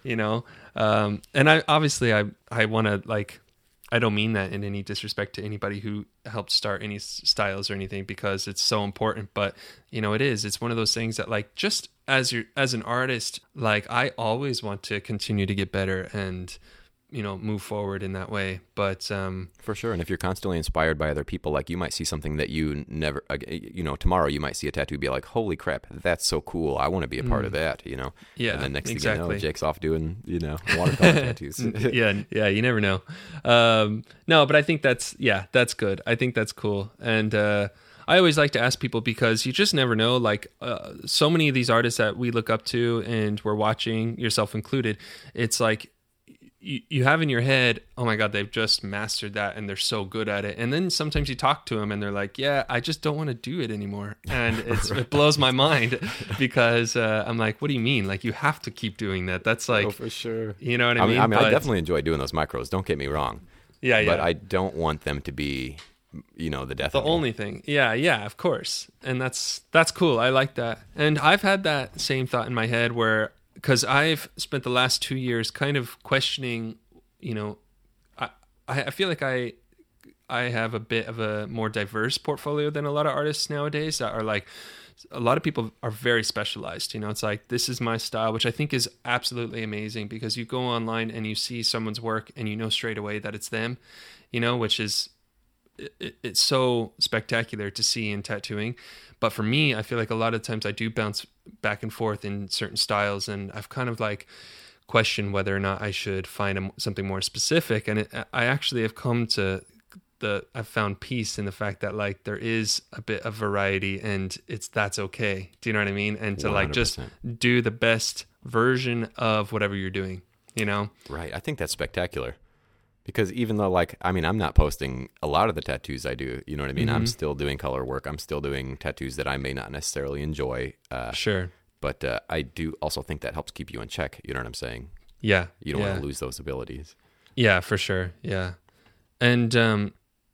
And I obviously I want to I don't mean that in any disrespect to anybody who helped start any styles or anything, because it's so important, but it's one of those things that just as an artist, I always want to continue to get better and move forward in that way. But for sure. And if you're constantly inspired by other people, you might see something that you never, tomorrow you might see a tattoo, be like, holy crap, that's so cool, I want to be a part of that, Yeah, and then next exactly. thing you know, Jake's off doing watercolor tattoos. yeah, you never know. No, but I think that's good. I think that's cool. And I always like to ask people, because you just never know, so many of these artists that we look up to and we're watching, yourself included, it's you have in your head, oh my God, they've just mastered that and they're so good at it. And then sometimes you talk to them and they're like, yeah, I just don't want to do it anymore. And it blows my mind, because I'm like, what do you mean? You have to keep doing that. That's oh, for sure. You know what I mean? I definitely enjoy doing those micros. Don't get me wrong. Yeah. But I don't want them to be, the death. The only thing. Yeah, of course. And that's cool. I like that. And I've had that same thought in my head where, because I've spent the last 2 years kind of questioning, I feel like I have a bit of a more diverse portfolio than a lot of artists nowadays that are a lot of people are very specialized. It's this is my style, which I think is absolutely amazing, because you go online and you see someone's work and you know straight away that it's them, which is, it's so spectacular to see in tattooing. But for me, I feel like a lot of times I do bounce back and forth in certain styles, and I've kind of questioned whether or not I should find something more specific. And I actually have come to I've found peace in the fact that there is a bit of variety, and that's okay. Do you know what I mean? And to 100%. Just do the best version of whatever you're doing, Right. I think that's spectacular. Because even though, I'm not posting a lot of the tattoos I do, you know what I mean? I'm still doing color work. I'm still doing tattoos that I may not necessarily enjoy. Sure. But I do also think that helps keep you in check. You know what I'm saying? Yeah. You don't want to lose those abilities. Yeah, for sure. Yeah. And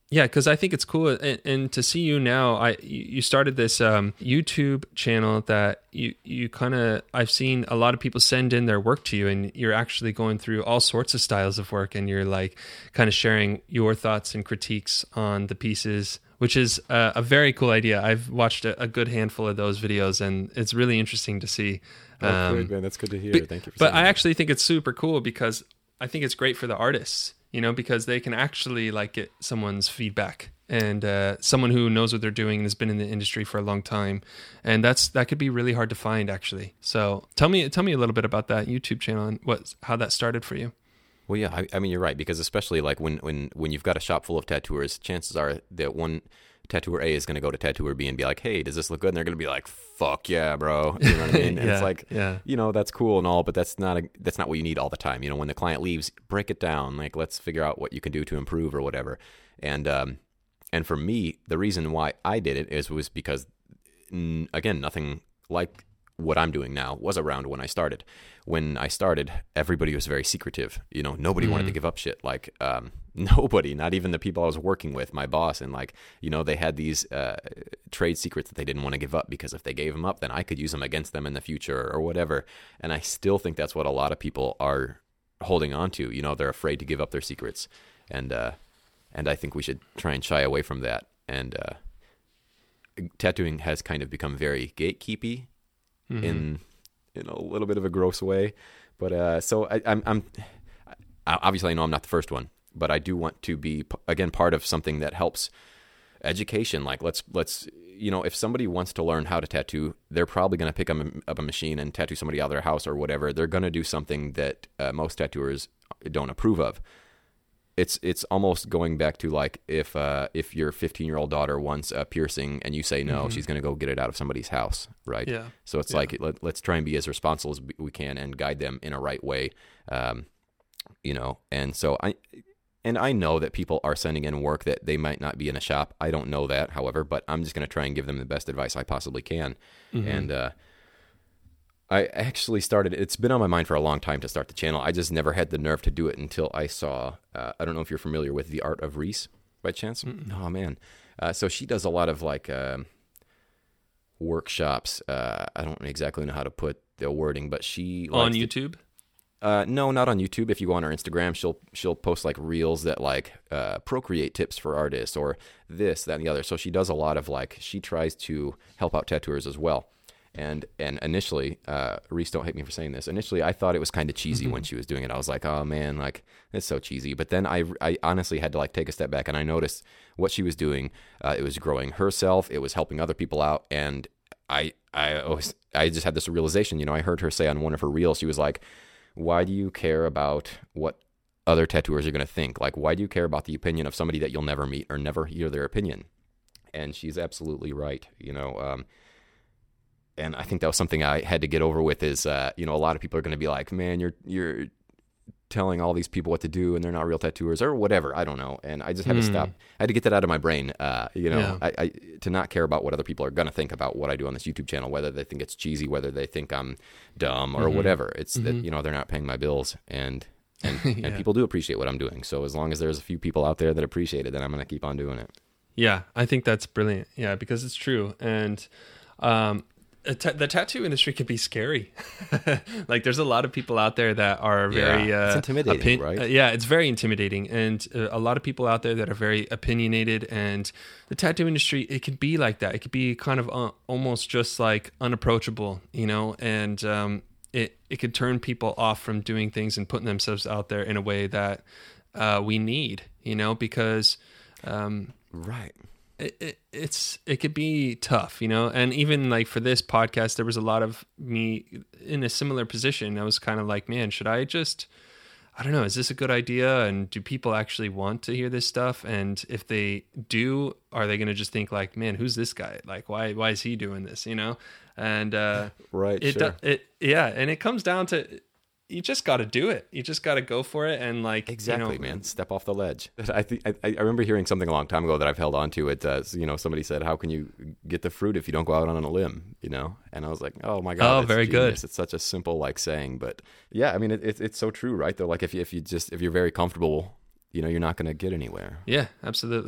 Yeah, because I think it's cool, and to see you now, you started this YouTube channel that you kind of, I've seen a lot of people send in their work to you, and you're actually going through all sorts of styles of work, and you're like kind of sharing your thoughts and critiques on the pieces, which is a very cool idea. I've watched a good handful of those videos, and it's really interesting to see. Good, man. That's good to hear. Thank you for But saying I actually think it's super cool because I think it's great for the artists, because they can actually like get someone's feedback and someone who knows what they're doing and has been in the industry for a long time. And that could be really hard to find, actually. So tell me a little bit about that YouTube channel and how that started for you. Well, yeah, I mean, you're right, because especially like when you've got a shop full of tattooers, chances are that one tattooer A is going to go to tattooer B and be like, hey, does this look good? And they're going to be like, fuck yeah, bro. You know what I mean? And it's like, that's cool and all, but that's not what you need all the time. When the client leaves, break it down. Like, let's figure out what you can do to improve or whatever. And for me, the reason why I did it was because, again, nothing like what I'm doing now was around when I started. When I started, everybody was very secretive. Nobody wanted to give up shit. Like, nobody, not even the people I was working with, my boss, and like, they had these trade secrets that they didn't want to give up, because if they gave them up, then I could use them against them in the future or whatever. And I still think that's what a lot of people are holding on to. They're afraid to give up their secrets, and I think we should try and shy away from that. And tattooing has kind of become very gatekeepy in a little bit of a gross way. But so I'm obviously, I know I'm not the first one, but I do want to be, again, part of something that helps education. Like, let's if somebody wants to learn how to tattoo, they're probably going to pick up a machine and tattoo somebody out of their house or whatever. They're going to do something that most tattooers don't approve of. It's almost going back to like if your 15-year-old daughter wants a piercing and you say no, she's going to go get it out of somebody's house, right? Yeah. So it's like, let's try and be as responsible as we can and guide them in a right way, And so I know that people are sending in work that they might not be in a shop. I don't know that, however, but I'm just going to try and give them the best advice I possibly can. And I actually started, it's been on my mind for a long time to start the channel. I just never had the nerve to do it until I saw, I don't know if you're familiar with The Art of Reese by chance. Oh, man. So she does a lot of like workshops. I don't exactly know how to put the wording, but she... On YouTube? No, not on YouTube. If you go on her Instagram, she'll post like reels that like Procreate tips for artists or this, that, and the other. So she does a lot of like, she tries to help out tattooers as well. And initially, Reese, don't hate me for saying this. Initially, I thought it was kind of cheesy when she was doing it. I was like, oh man, like it's so cheesy. But then I honestly had to like take a step back, and I noticed what she was doing. It was growing herself. It was helping other people out. And I just had this realization. I heard her say on one of her reels, she was like, why do you care about what other tattooers are going to think? Like, why do you care about the opinion of somebody that you'll never meet or never hear their opinion? And she's absolutely right. And I think that was something I had to get over with is, a lot of people are going to be like, man, you're telling all these people what to do and they're not real tattooers or whatever. I don't know. And I just had to stop. I had to get that out of my brain, I to not care about what other people are going to think about what I do on this YouTube channel, whether they think it's cheesy, whether they think I'm dumb or whatever. It's that, they're not paying my bills and people do appreciate what I'm doing. So as long as there's a few people out there that appreciate it, then I'm going to keep on doing it. Yeah, I think that's brilliant. Yeah, because it's true. And, the tattoo industry can be scary. Like there's a lot of people out there that are very it's intimidating, right? It's very intimidating, and a lot of people out there that are very opinionated. And the tattoo industry, it could be like that. It could be kind of almost just like unapproachable, and it could turn people off from doing things and putting themselves out there in a way that we need, because right. It could be tough, and even like for this podcast, there was a lot of me in a similar position. I was kind of like, man, should I don't know, is this a good idea? And do people actually want to hear this stuff? And if they do, are they going to just think like, man, who's this guy? Like, why is he doing this? And right. And it comes down to, you just got to do it. You just got to go for it. And like, exactly, man, step off the ledge. I remember hearing something a long time ago that I've held on to. It somebody said, how can you get the fruit if you don't go out on a limb, And I was like, oh my God. Oh, very genius. good. It's such a simple like saying, but yeah, I mean, it's so true, right? Though, like if you're very comfortable, you're not going to get anywhere. Yeah, absolutely.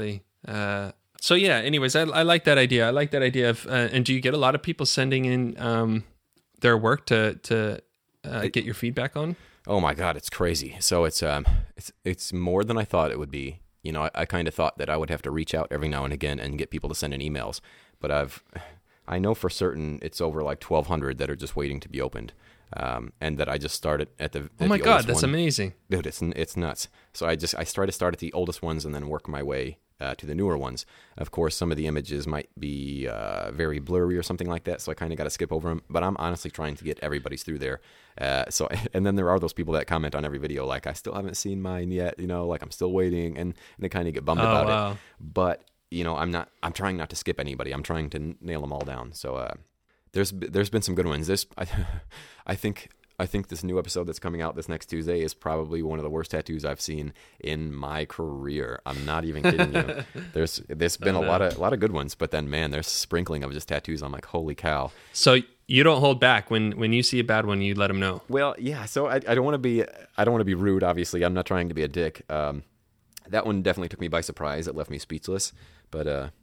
So yeah, anyways, I like that idea. I like that idea of, and do you get a lot of people sending in their work to get your feedback on? Oh my God, it's crazy. So it's more than I thought it would be. You know, I kind of thought that I would have to reach out every now and again and get people to send in emails, but I know for certain it's over like 1,200 that are just waiting to be opened, and that I just started at the. Oh my the God, oldest that's one. amazing! Dude, it's nuts. So I try to start at the oldest ones and then work my way to the newer ones. Of course, some of the images might be very blurry or something like that, so I kind of got to skip over them. But I'm honestly trying to get everybody's through there. And then there are those people that comment on every video, like, I still haven't seen mine yet, you know, like I'm still waiting, and they kind of get bummed about it. But you know, I'm trying not to skip anybody. I'm trying to nail them all down. So there's been some good ones. I think this new episode that's coming out this next Tuesday is probably one of the worst tattoos I've seen in my career. I'm not even kidding you. There's been a lot of good ones, but then man, there's a sprinkling of just tattoos. I'm like, holy cow. So you don't hold back when you see a bad one, you let them know. Well, yeah. So I don't want to be rude. Obviously, I'm not trying to be a dick. That one definitely took me by surprise. It left me speechless. But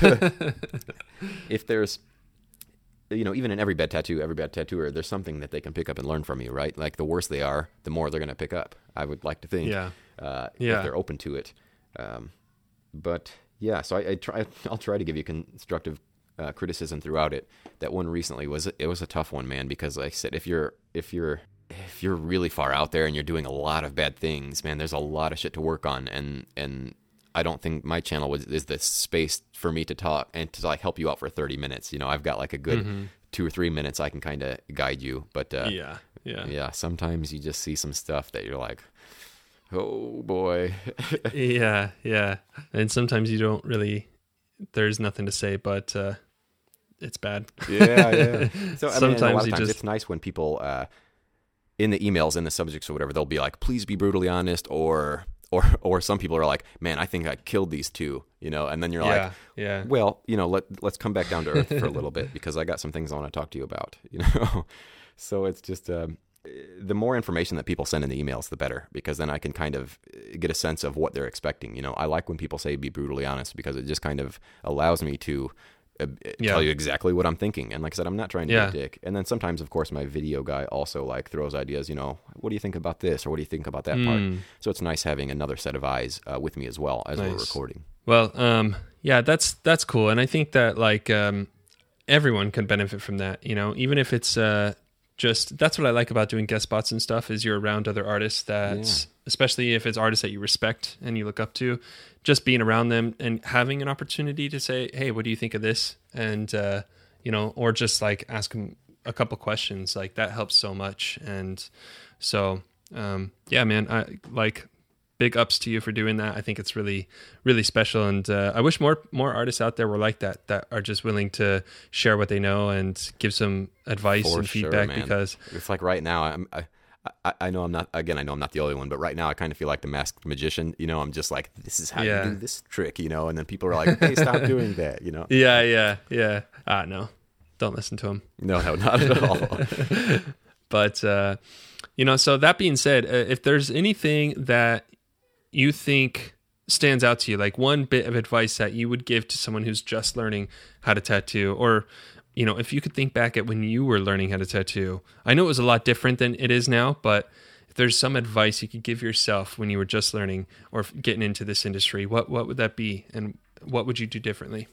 if there's, you know, even in every bad tattooer, there's something that they can pick up and learn from you, right? Like the worse they are, the more they're going to pick up. I would like to think, if they're open to it. But yeah, so I'll try to give you constructive criticism throughout it. That one recently was a tough one, man, because like I said, if you're really far out there and you're doing a lot of bad things, man, there's a lot of shit to work on, and I don't think my channel is the space for me to talk and to like help you out for 30 minutes. You know, I've got like a good 2 or 3 minutes I can kind of guide you. But yeah, sometimes you just see some stuff that you're like, oh boy. yeah. And sometimes you don't really, there's nothing to say, but it's bad. Yeah. So I mean, sometimes a lot of times it's nice when people in the emails, in the subjects or whatever, they'll be like, please be brutally honest, or some people are like, man, I think I killed these two, you know, and then you're like, well, you know, let's come back down to earth for a little bit, because I got some things I want to talk to you about, you know. So it's just the more information that people send in the emails, the better, because then I can kind of get a sense of what they're expecting. You know, I like when people say be brutally honest, because it just kind of allows me to tell you exactly what I'm thinking. And like I said, I'm not trying to be a dick. And then sometimes, of course, my video guy also like throws ideas, you know, what do you think about this? Or what do you think about that part? So it's nice having another set of eyes with me as well as we're recording. Well, yeah, that's cool. And I think that like everyone can benefit from that, you know, even if it's just, that's what I like about doing guest spots and stuff, is you're around other artists that, especially if it's artists that you respect and you look up to, just being around them and having an opportunity to say, hey, what do you think of this? And, you know, or just like ask them a couple questions, like that helps so much. And so, yeah, man, I like, big ups to you for doing that. I think it's really, really special. And I wish more artists out there were like that are just willing to share what they know and give some advice and feedback, man. Because it's like right now, I know I'm not the only one, but right now I kind of feel like the masked magician, you know. I'm just like, this is how you do this trick, you know, and then people are like, hey, stop doing that, you know. Yeah. No, don't listen to him. No, not at all. But, you know, so that being said, if there's anything that you think stands out to you, like one bit of advice that you would give to someone who's just learning how to tattoo, or, you know, if you could think back at when you were learning how to tattoo, I know it was a lot different than it is now, but if there's some advice you could give yourself when you were just learning or getting into this industry, what would that be? And what would you do differently?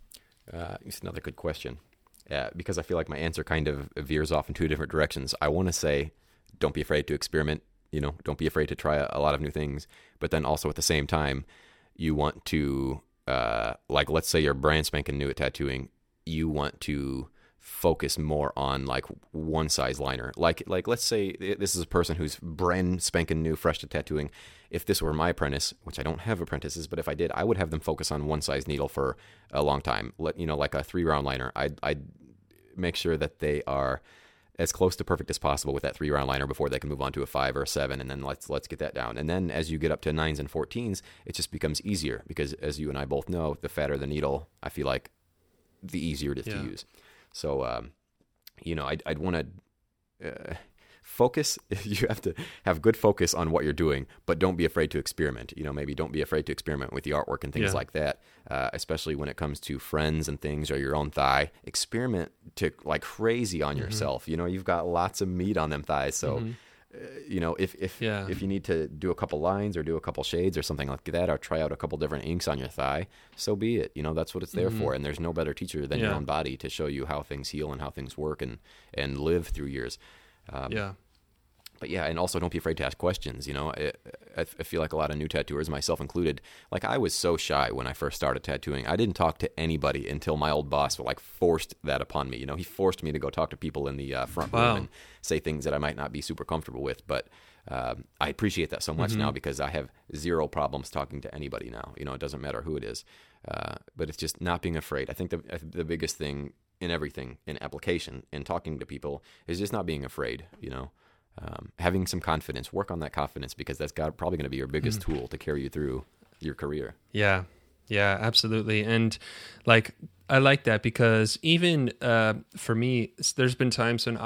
It's another good question. Because I feel like my answer kind of veers off in two different directions. I want to say, don't be afraid to experiment. You know, don't be afraid to try a lot of new things. But then also at the same time, you want to, like, let's say you're brand spanking new at tattooing. You want to focus more on like one size liner. Like let's say this is a person who's brand spanking new, fresh to tattooing. If this were my apprentice, which I don't have apprentices, but if I did, I would have them focus on one size needle for a long time. You know, like a 3-round liner. I'd make sure that they are as close to perfect as possible with that 3-round liner before they can move on to a 5 or a 7, and then let's get that down. And then as you get up to 9s and 14s, it just becomes easier, because as you and I both know, the fatter the needle, I feel like the easier it is to use. So, you know, I'd want to focus. You have to have good focus on what you're doing, but don't be afraid to experiment. Maybe don't be afraid to experiment with the artwork and things like that, especially when it comes to friends and things or your own thigh. Experiment to like crazy on yourself. You've got lots of meat on them thighs, so if you need to do a couple lines or do a couple shades or something like that, or try out a couple different inks on your thigh, so be it. That's what it's there for. And there's no better teacher than your own body to show you how things heal and how things work and live through years. But yeah, and also don't be afraid to ask questions. I feel like a lot of new tattooers, myself included, like I was so shy when I first started tattooing. I didn't talk to anybody until my old boss like forced that upon me. He forced me to go talk to people in the front room and say things that I might not be super comfortable with. But I appreciate that so much now, because I have zero problems talking to anybody now. It doesn't matter who it is. But it's just not being afraid. I think the biggest thing in everything, in application, in talking to people, is just not being afraid, having some confidence. Work on that confidence, because that's probably going to be your biggest tool to carry you through your career. Yeah, absolutely. And like, I like that, because even for me, there's been times when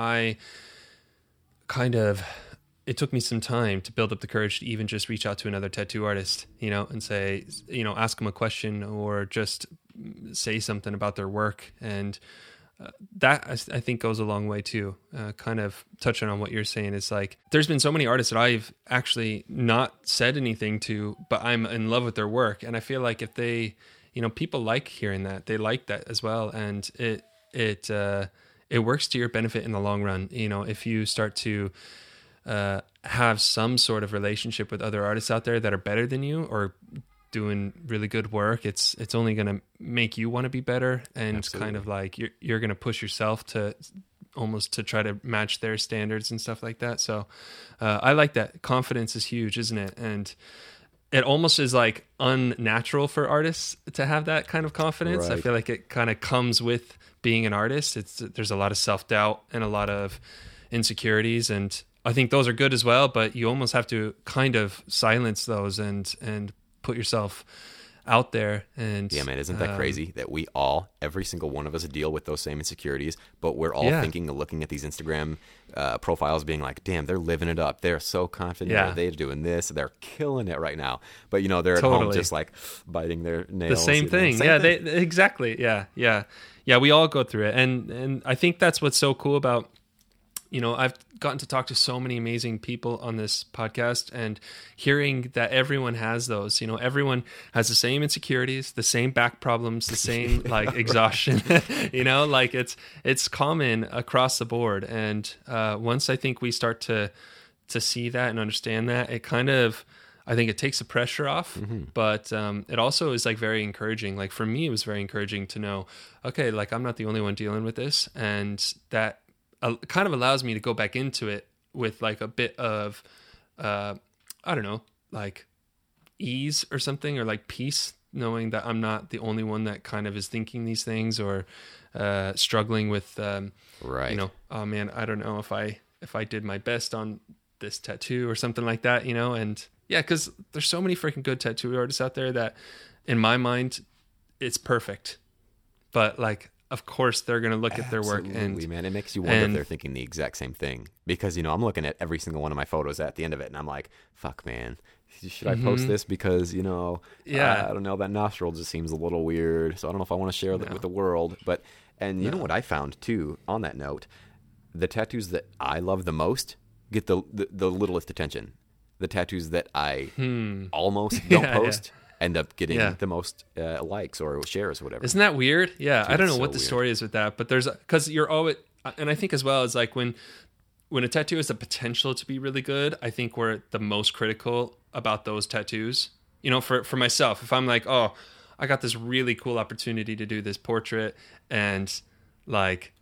it took me some time to build up the courage to even just reach out to another tattoo artist, and say, ask them a question or just say something about their work. And that I think goes a long way too. Kind of touching on what you're saying, is like, there's been so many artists that I've actually not said anything to, but I'm in love with their work. And I feel like if they, people like hearing that, they like that as well. And it works to your benefit in the long run. If you start to have some sort of relationship with other artists out there that are better than you or doing really good work, it's only going to make you want to be better, and Absolutely. Kind of like you're going to push yourself to almost to try to match their standards and stuff like that. So I like that. Confidence is huge, isn't it? And it almost is like unnatural for artists to have that kind of confidence. Right. I feel like it kind of comes with being an artist. There's a lot of self-doubt and a lot of insecurities, and I think those are good as well, but you almost have to kind of silence those and put yourself out there. And yeah, man, isn't that crazy that we all, every single one of us, deal with those same insecurities, but we're all thinking and looking at these Instagram profiles being like, damn, they're living it up, they're so confident, they're doing this, they're killing it right now, but they're at home just like biting their nails. The same thing. Exactly. Yeah, we all go through it, and I think that's what's so cool about, I've gotten to talk to so many amazing people on this podcast, and hearing that everyone has those, everyone has the same insecurities, the same back problems, the same like exhaustion, like it's common across the board. And once I think we start to see that and understand that, it kind of, I think it takes the pressure off, but it also is like very encouraging. Like for me, it was very encouraging to know, okay, like I'm not the only one dealing with this, and that kind of allows me to go back into it with like a bit of, I don't know, like ease or something, or like peace, knowing that I'm not the only one that kind of is thinking these things or struggling with, right. Oh man, I don't know if I did my best on this tattoo or something like that, and yeah, because there's so many freaking good tattoo artists out there that in my mind, it's perfect. But like, of course, they're going to look at their work. Absolutely, man. It makes you wonder if they're thinking the exact same thing. Because, I'm looking at every single one of my photos at the end of it, and I'm like, fuck, man. Should I post this? Because, I don't know, that nostril just seems a little weird. So I don't know if I want to share that with the world. But, and you know what I found, too, on that note? The tattoos that I love the most get the littlest attention. The tattoos that I almost don't post end up getting the most likes or shares or whatever. Isn't that weird? Yeah. Dude, I don't know what the story is with that, but because you're always, and I think as well as like when a tattoo has the potential to be really good, I think we're the most critical about those tattoos. For myself, if I'm like, oh, I got this really cool opportunity to do this portrait, and like,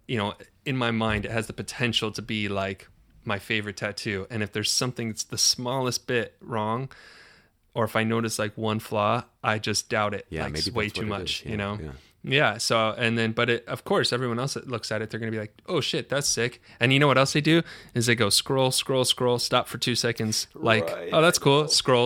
in my mind, it has the potential to be like my favorite tattoo. And if there's something that's the smallest bit wrong, or if I notice like one flaw, I just doubt it. Yeah, like maybe way too much, Yeah. Yeah. So, and then, but of course, everyone else that looks at it, they're going to be like, oh shit, that's sick. And you know what else they do is they go scroll, stop for 2 seconds. Like, right. Oh, that's cool. Scroll.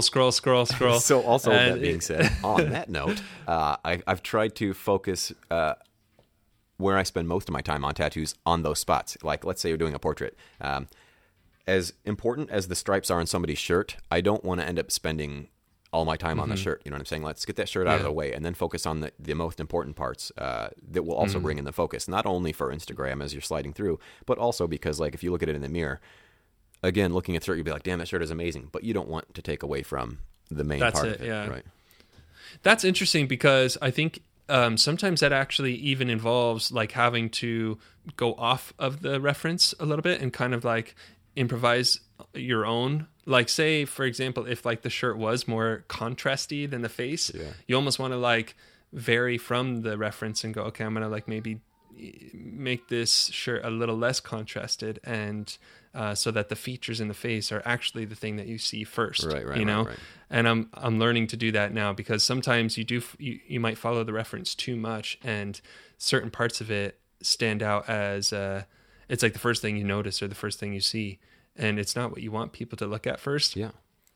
So also that being said, on that note, I've tried to focus, where I spend most of my time on tattoos on those spots. Like, let's say you're doing a portrait. as important as the stripes are on somebody's shirt, I don't want to end up spending all my time on the shirt. You know what I'm saying? Let's get that shirt out of the way and then focus on the most important parts that will also bring in the focus, not only for Instagram as you're sliding through, but also because, like, if you look at it in the mirror, again, looking at the shirt, you'd be like, damn, that shirt is amazing. But you don't want to take away from the main part of it. Yeah. Right. That's interesting because I think sometimes that actually even involves like having to go off of the reference a little bit and kind of like improvise your own. Like, say, for example, if like the shirt was more contrasty than the face, you almost want to like vary from the reference and go, okay, I'm going to like maybe make this shirt a little less contrasted, and so that the features in the face are actually the thing that you see first, right, you know? Right. And I'm learning to do that now, because sometimes you might follow the reference too much, and certain parts of it stand out as it's like the first thing you notice or the first thing you see, and it's not what you want people to look at first. Yeah.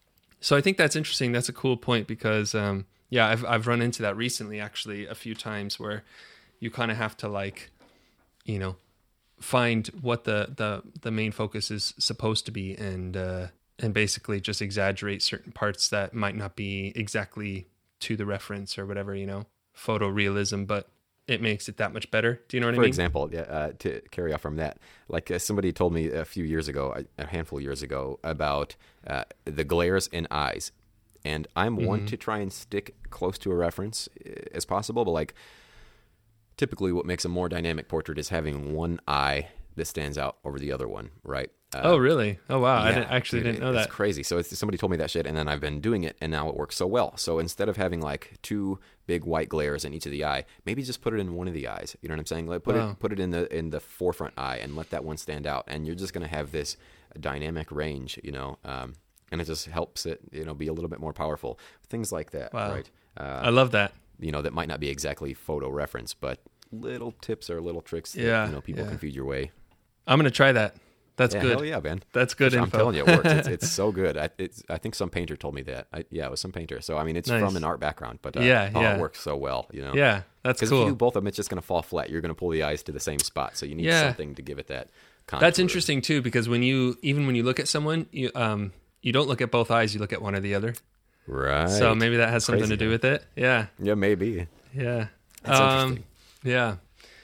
So I think that's interesting. That's a cool point, because I've run into that recently, actually, a few times, where you kind of have to, like, you know, find what the main focus is supposed to be, and basically just exaggerate certain parts that might not be exactly to the reference or whatever, you know, photorealism, but it makes it that much better. Do you know what I mean? For example, to carry off from that, like somebody told me a handful of years ago, about the glares in eyes. And I'm one to try and stick close to a reference as possible, but like typically what makes a more dynamic portrait is having one eye that stands out over the other one, right? Oh, really? Oh, wow. Yeah, I didn't know that. It's crazy. So somebody told me that shit, and then I've been doing it, and now it works so well. So instead of having like two big white glares in each of the eye, maybe just put it in one of the eyes. You know what I'm saying? Like put it in the forefront eye and let that one stand out, and you're just going to have this dynamic range, you know, and it just helps it, you know, be a little bit more powerful. Things like that, right? I love that. You know, that might not be exactly photo reference, but little tips or little tricks that, you know, people can feed your way. I'm going to try that. That's good. Hell yeah, man. That's good info. I'm telling you, it works. It's so good. I think some painter told me that. It was some painter. So, I mean, it's from an art background, but it works so well, you know? Yeah, that's cool. Because if you do both of them, it's just going to fall flat. You're going to pull the eyes to the same spot. So you need something to give it that contour. That's interesting, too, because when you look at someone, you don't look at both eyes. You look at one or the other. Right. So maybe that has something to do with it. Yeah. Yeah, maybe. Yeah. That's interesting. Yeah.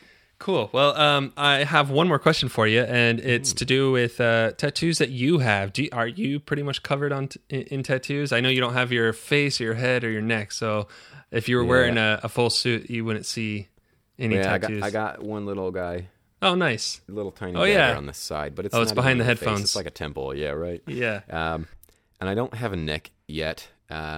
Cool. Well, I have one more question for you, and it's to do with tattoos that you have. Are you pretty much covered in tattoos? I know you don't have your face or your head or your neck, so if you were wearing a full suit, you wouldn't see any tattoos. I got one little guy. Oh, nice. A little tiny dagger on the side, but it's behind the headphones. It's like a temple. Yeah, right. Yeah. And I don't have a neck yet.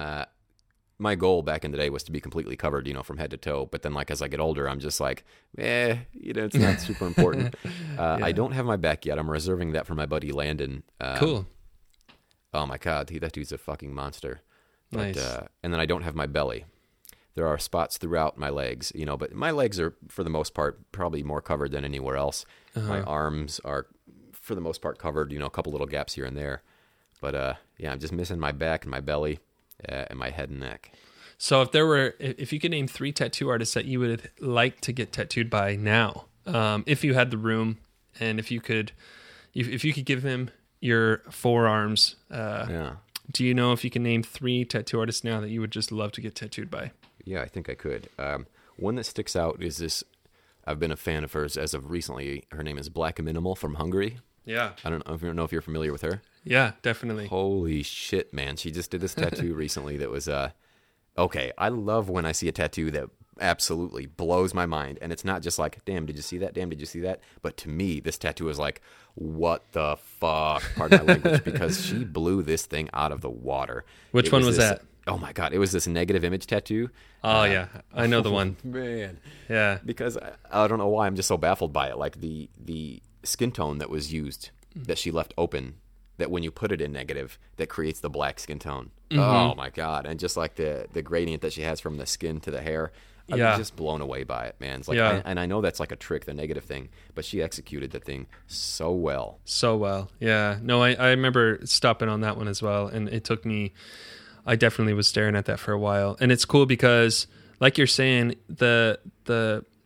My goal back in the day was to be completely covered, you know, from head to toe. But then, like, as I get older, I'm just like, you know, it's not super important. I don't have my back yet. I'm reserving that for my buddy Landon. Cool. Oh my God, that dude's a fucking monster. Nice. But, and then I don't have my belly. There are spots throughout my legs, you know, but my legs are, for the most part, probably more covered than anywhere else. My arms are, for the most part, covered, you know, a couple little gaps here and there. But, I'm just missing my back and my belly. And my head and neck. So if you could name 3 tattoo artists that you would like to get tattooed by now, if you had the room, and if you could give him your forearms, do you know if you can name 3 tattoo artists now that you would just love to get tattooed by? Yeah, I think I could. One that sticks out is this. I've been a fan of hers as of recently. Her name is Black Minimal from Hungary. Yeah. I don't know if you're familiar with her. Yeah, definitely. Holy shit, man. She just did this tattoo recently that was, okay, I love when I see a tattoo that absolutely blows my mind. And it's not just like, damn, did you see that? Damn, did you see that? But to me, this tattoo is like, what the fuck? Pardon my language. Because she blew this thing out of the water. Which one was that? Oh my God, it was this negative image tattoo. Oh, yeah. I know the one. Man. Yeah. Because I don't know why I'm just so baffled by it. Like the skin tone that was used, that she left open, that when you put it in negative, that creates the black skin tone. Oh my God. And just like the gradient that she has from the skin to the hair, I'm just blown away by it, man. It's like, and I know that's like a trick, the negative thing, but she executed the thing so well. So well. Yeah. No, I remember stopping on that one as well. And it took me, I definitely was staring at that for a while. And it's cool because, like you're saying, the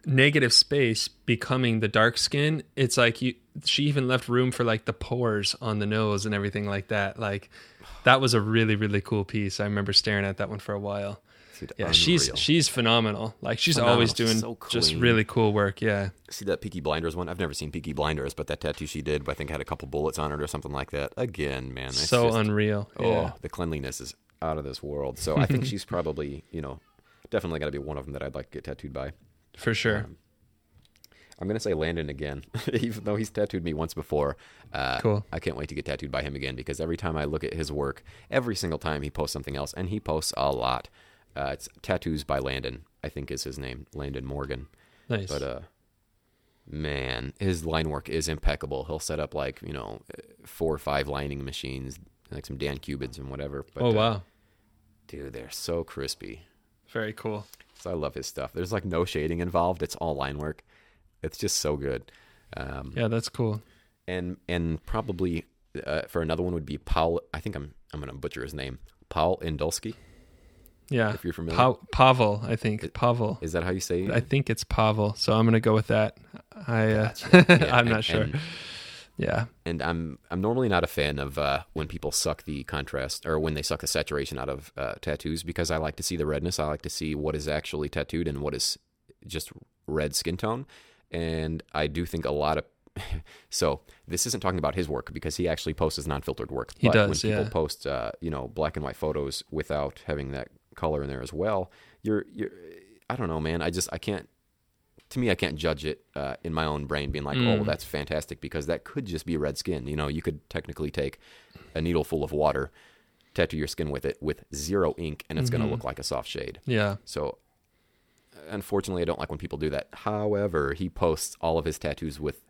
negative space becoming the dark skin, it's like she even left room for like the pores on the nose and everything like that. Like that was a really, really cool piece. I remember staring at that one for a while. Dude, Yeah, unreal. she's phenomenal. Like she's Phenomenal. always doing So just clean. really cool work. Yeah. See that Peaky Blinders one? I've never seen Peaky Blinders, but that tattoo she did, I think, had a couple bullets on it or something like that. Again, man, that's So just, unreal. Oh, Yeah. the cleanliness is out of this world. So I think she's probably, definitely got to be one of them that I'd like to get tattooed by. For sure. I'm going to say Landon again, even though he's tattooed me once before. Cool. I can't wait to get tattooed by him again because every time I look at his work, every single time he posts something else, and he posts a lot. It's Tattoos by Landon, I think is his name, Landon Morgan. Nice. But man, his line work is impeccable. He'll set up 4 or 5 lining machines, like some Dan Cubids and whatever. But, oh, wow. dude, they're so crispy. Very cool. So I love his stuff. There's like no shading involved. It's all line work. It's just so good. Yeah, that's cool. And probably for another one would be Paul. I think I'm going to butcher his name. Paul Indulski. Yeah. If you're familiar. Pavel, I think. Pavel. Is that how you say it? I think it's Pavel, so I'm going to go with that. Gotcha. Yeah, I'm not sure. Yeah. And I'm normally not a fan of when people suck the contrast or when they suck the saturation out of tattoos because I like to see the redness. I like to see what is actually tattooed and what is just red skin tone. And I do think a lot of so this isn't talking about his work because he actually posts his non-filtered work. He but does, when people yeah. post black and white photos without having that color in there as well, you're I don't know, man. I can't. To me, I can't judge it in my own brain, being like, "Oh, that's fantastic," because that could just be red skin. You could technically take a needle full of water, tattoo your skin with it with 0 ink, and it's going to look like a soft shade. Yeah. So, unfortunately, I don't like when people do that. However, he posts all of his tattoos with,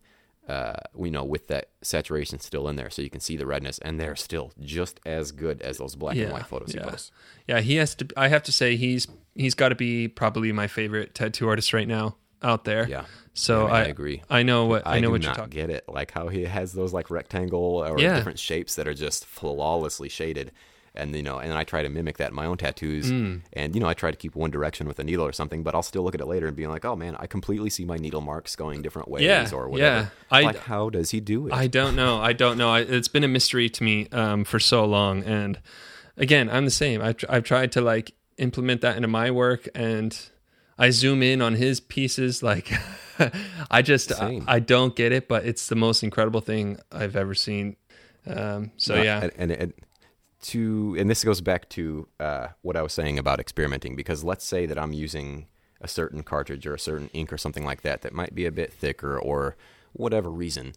with that saturation still in there, so you can see the redness, and they're still just as good as those black and white photos he posts. Yeah, he has to. I have to say, he's got to be probably my favorite tattoo artist right now out there. Yeah. So I agree. I know what I know do what you're not talking. get it, like how he has those like rectangle or different shapes that are just flawlessly shaded, and and I try to mimic that in my own tattoos, and I try to keep one direction with a needle or something, but I'll still look at it later and be like, oh man, I completely see my needle marks going different ways or whatever. Yeah, how does he do it? I don't know. It's been a mystery to me for so long, and again, I'm the same. I've tried to like implement that into my work, and I zoom in on his pieces like I don't get it, but it's the most incredible thing I've ever seen. And this goes back to what I was saying about experimenting, because let's say that I'm using a certain cartridge or a certain ink or something like that might be a bit thicker or whatever reason.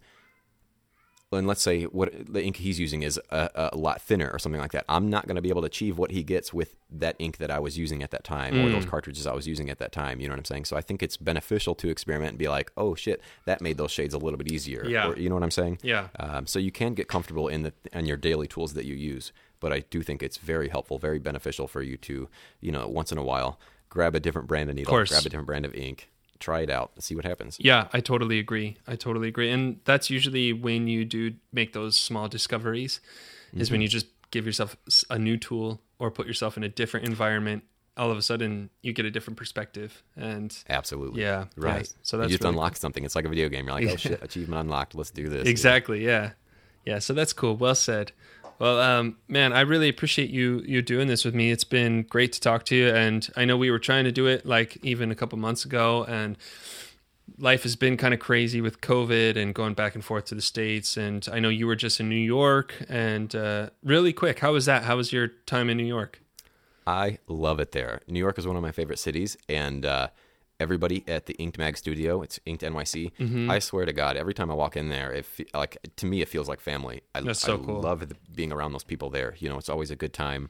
And let's say what the ink he's using is a lot thinner or something like that. I'm not going to be able to achieve what he gets with that ink that I was using at that time or those cartridges I was using at that time. You know what I'm saying? So I think it's beneficial to experiment and be like, oh shit, that made those shades a little bit easier. Yeah. Or, you know what I'm saying? Yeah. So you can get comfortable in your daily tools that you use. But I do think it's very helpful, very beneficial for you to, once in a while, grab a different brand of needle, grab a different brand of ink, try it out, see what happens. Yeah, I totally agree. And that's usually when you do make those small discoveries, is when you just give yourself a new tool or put yourself in a different environment. All of a sudden, you get a different perspective. And absolutely. Yeah. Right. Yeah, so that's you just really unlock something. It's like a video game. You're like, oh shit, achievement unlocked. Let's do this. Exactly. Yeah. Yeah. So that's cool. Well said. Well, man, I really appreciate you doing this with me. It's been great to talk to you. And I know we were trying to do it like even a couple months ago, and life has been kind of crazy with COVID and going back and forth to the States. And I know you were just in New York, and really quick, how was that? How was your time in New York? I love it there. New York is one of my favorite cities, and everybody at the Inked Mag studio, it's Inked NYC. I swear to God, every time I walk in there, to me, it feels like family. That's so cool. I love being around those people there. It's always a good time.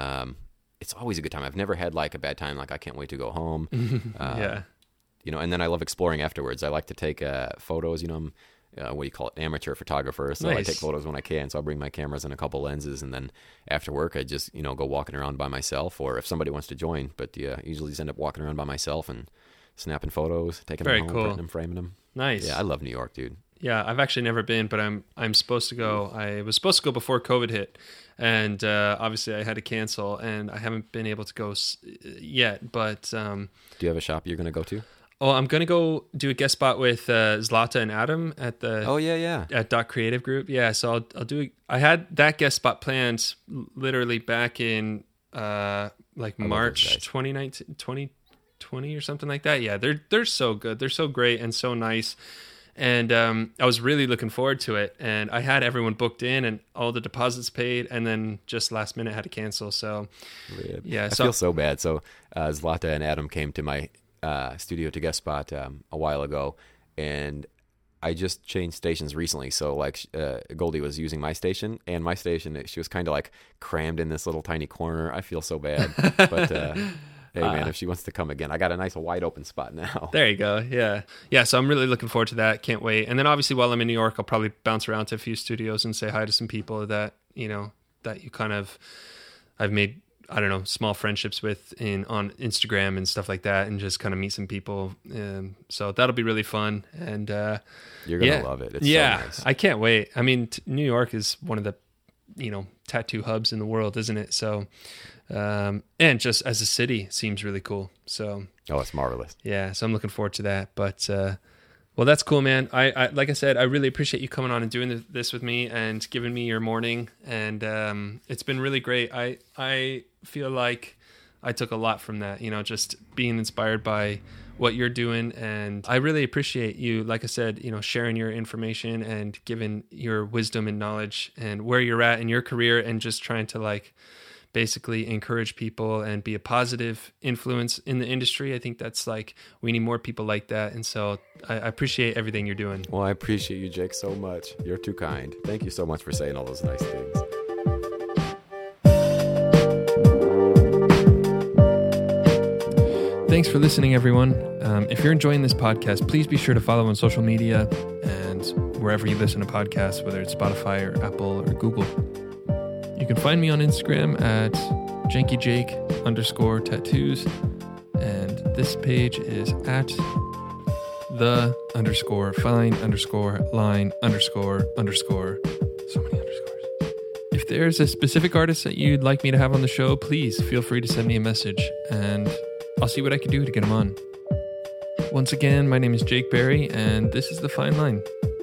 It's always a good time. I've never had like a bad time. Like I can't wait to go home. Yeah. And then I love exploring afterwards. I like to take photos. I'm what do you call it? Amateur photographer. So I take photos when I can. So I'll bring my cameras and a couple lenses, and then after work, I just go walking around by myself, or if somebody wants to join. But usually just end up walking around by myself and snapping photos, taking them home, printing them, framing them. Nice. Yeah, I love New York, dude. Yeah, I've actually never been, but I'm supposed to go. I was supposed to go before COVID hit, and obviously I had to cancel, and I haven't been able to go yet. But do you have a shop you're going to go to? Oh, I'm gonna go do a guest spot with Zlata and Adam at the at Dot Creative Group. Yeah, so I'll do. I had that guest spot planned literally back in March 2019, 2020 or something like that. Yeah, they're so good. They're so great and so nice. And I was really looking forward to it. And I had everyone booked in and all the deposits paid, and then just last minute had to cancel. So yeah, I feel so bad. So Zlata and Adam came to my studio to guest spot a while ago, and I just changed stations recently. So like Goldie was using my station, and my station, she was kind of like crammed in this little tiny corner. I feel so bad, but hey man, if she wants to come again, I got a nice wide open spot now. There you go. Yeah. So I'm really looking forward to that. Can't wait. And then obviously while I'm in New York, I'll probably bounce around to a few studios and say hi to some people that I've made, I don't know, small friendships with on Instagram and stuff like that, and just kind of meet some people. So that'll be really fun. And you're gonna love it. It's so nice. I can't wait. I mean, New York is one of the tattoo hubs in the world, isn't it? So and just as a city seems really cool. So it's marvelous. Yeah, so I'm looking forward to that. But well, that's cool, man. I like I said, I really appreciate you coming on and doing this with me and giving me your morning. And it's been really great. I feel like I took a lot from that, just being inspired by what you're doing. And I really appreciate you, like I said, sharing your information and giving your wisdom and knowledge and where you're at in your career, and just trying to basically encourage people and be a positive influence in the industry. I think that's we need more people like that. And so I appreciate everything you're doing. Well, I appreciate you, Jake, so much. You're too kind. Thank you so much for saying all those nice things. Thanks for listening, everyone. If you're enjoying this podcast, please be sure to follow on social media and wherever you listen to podcasts, whether it's Spotify or Apple or Google. You can find me on Instagram at jankyjake_tattoos. And this page is at the_fine_line___. So many underscores. If there's a specific artist that you'd like me to have on the show, please feel free to send me a message, and I'll see what I can do to get them on. Once again, my name is Jake Berry, and this is The Fine Line.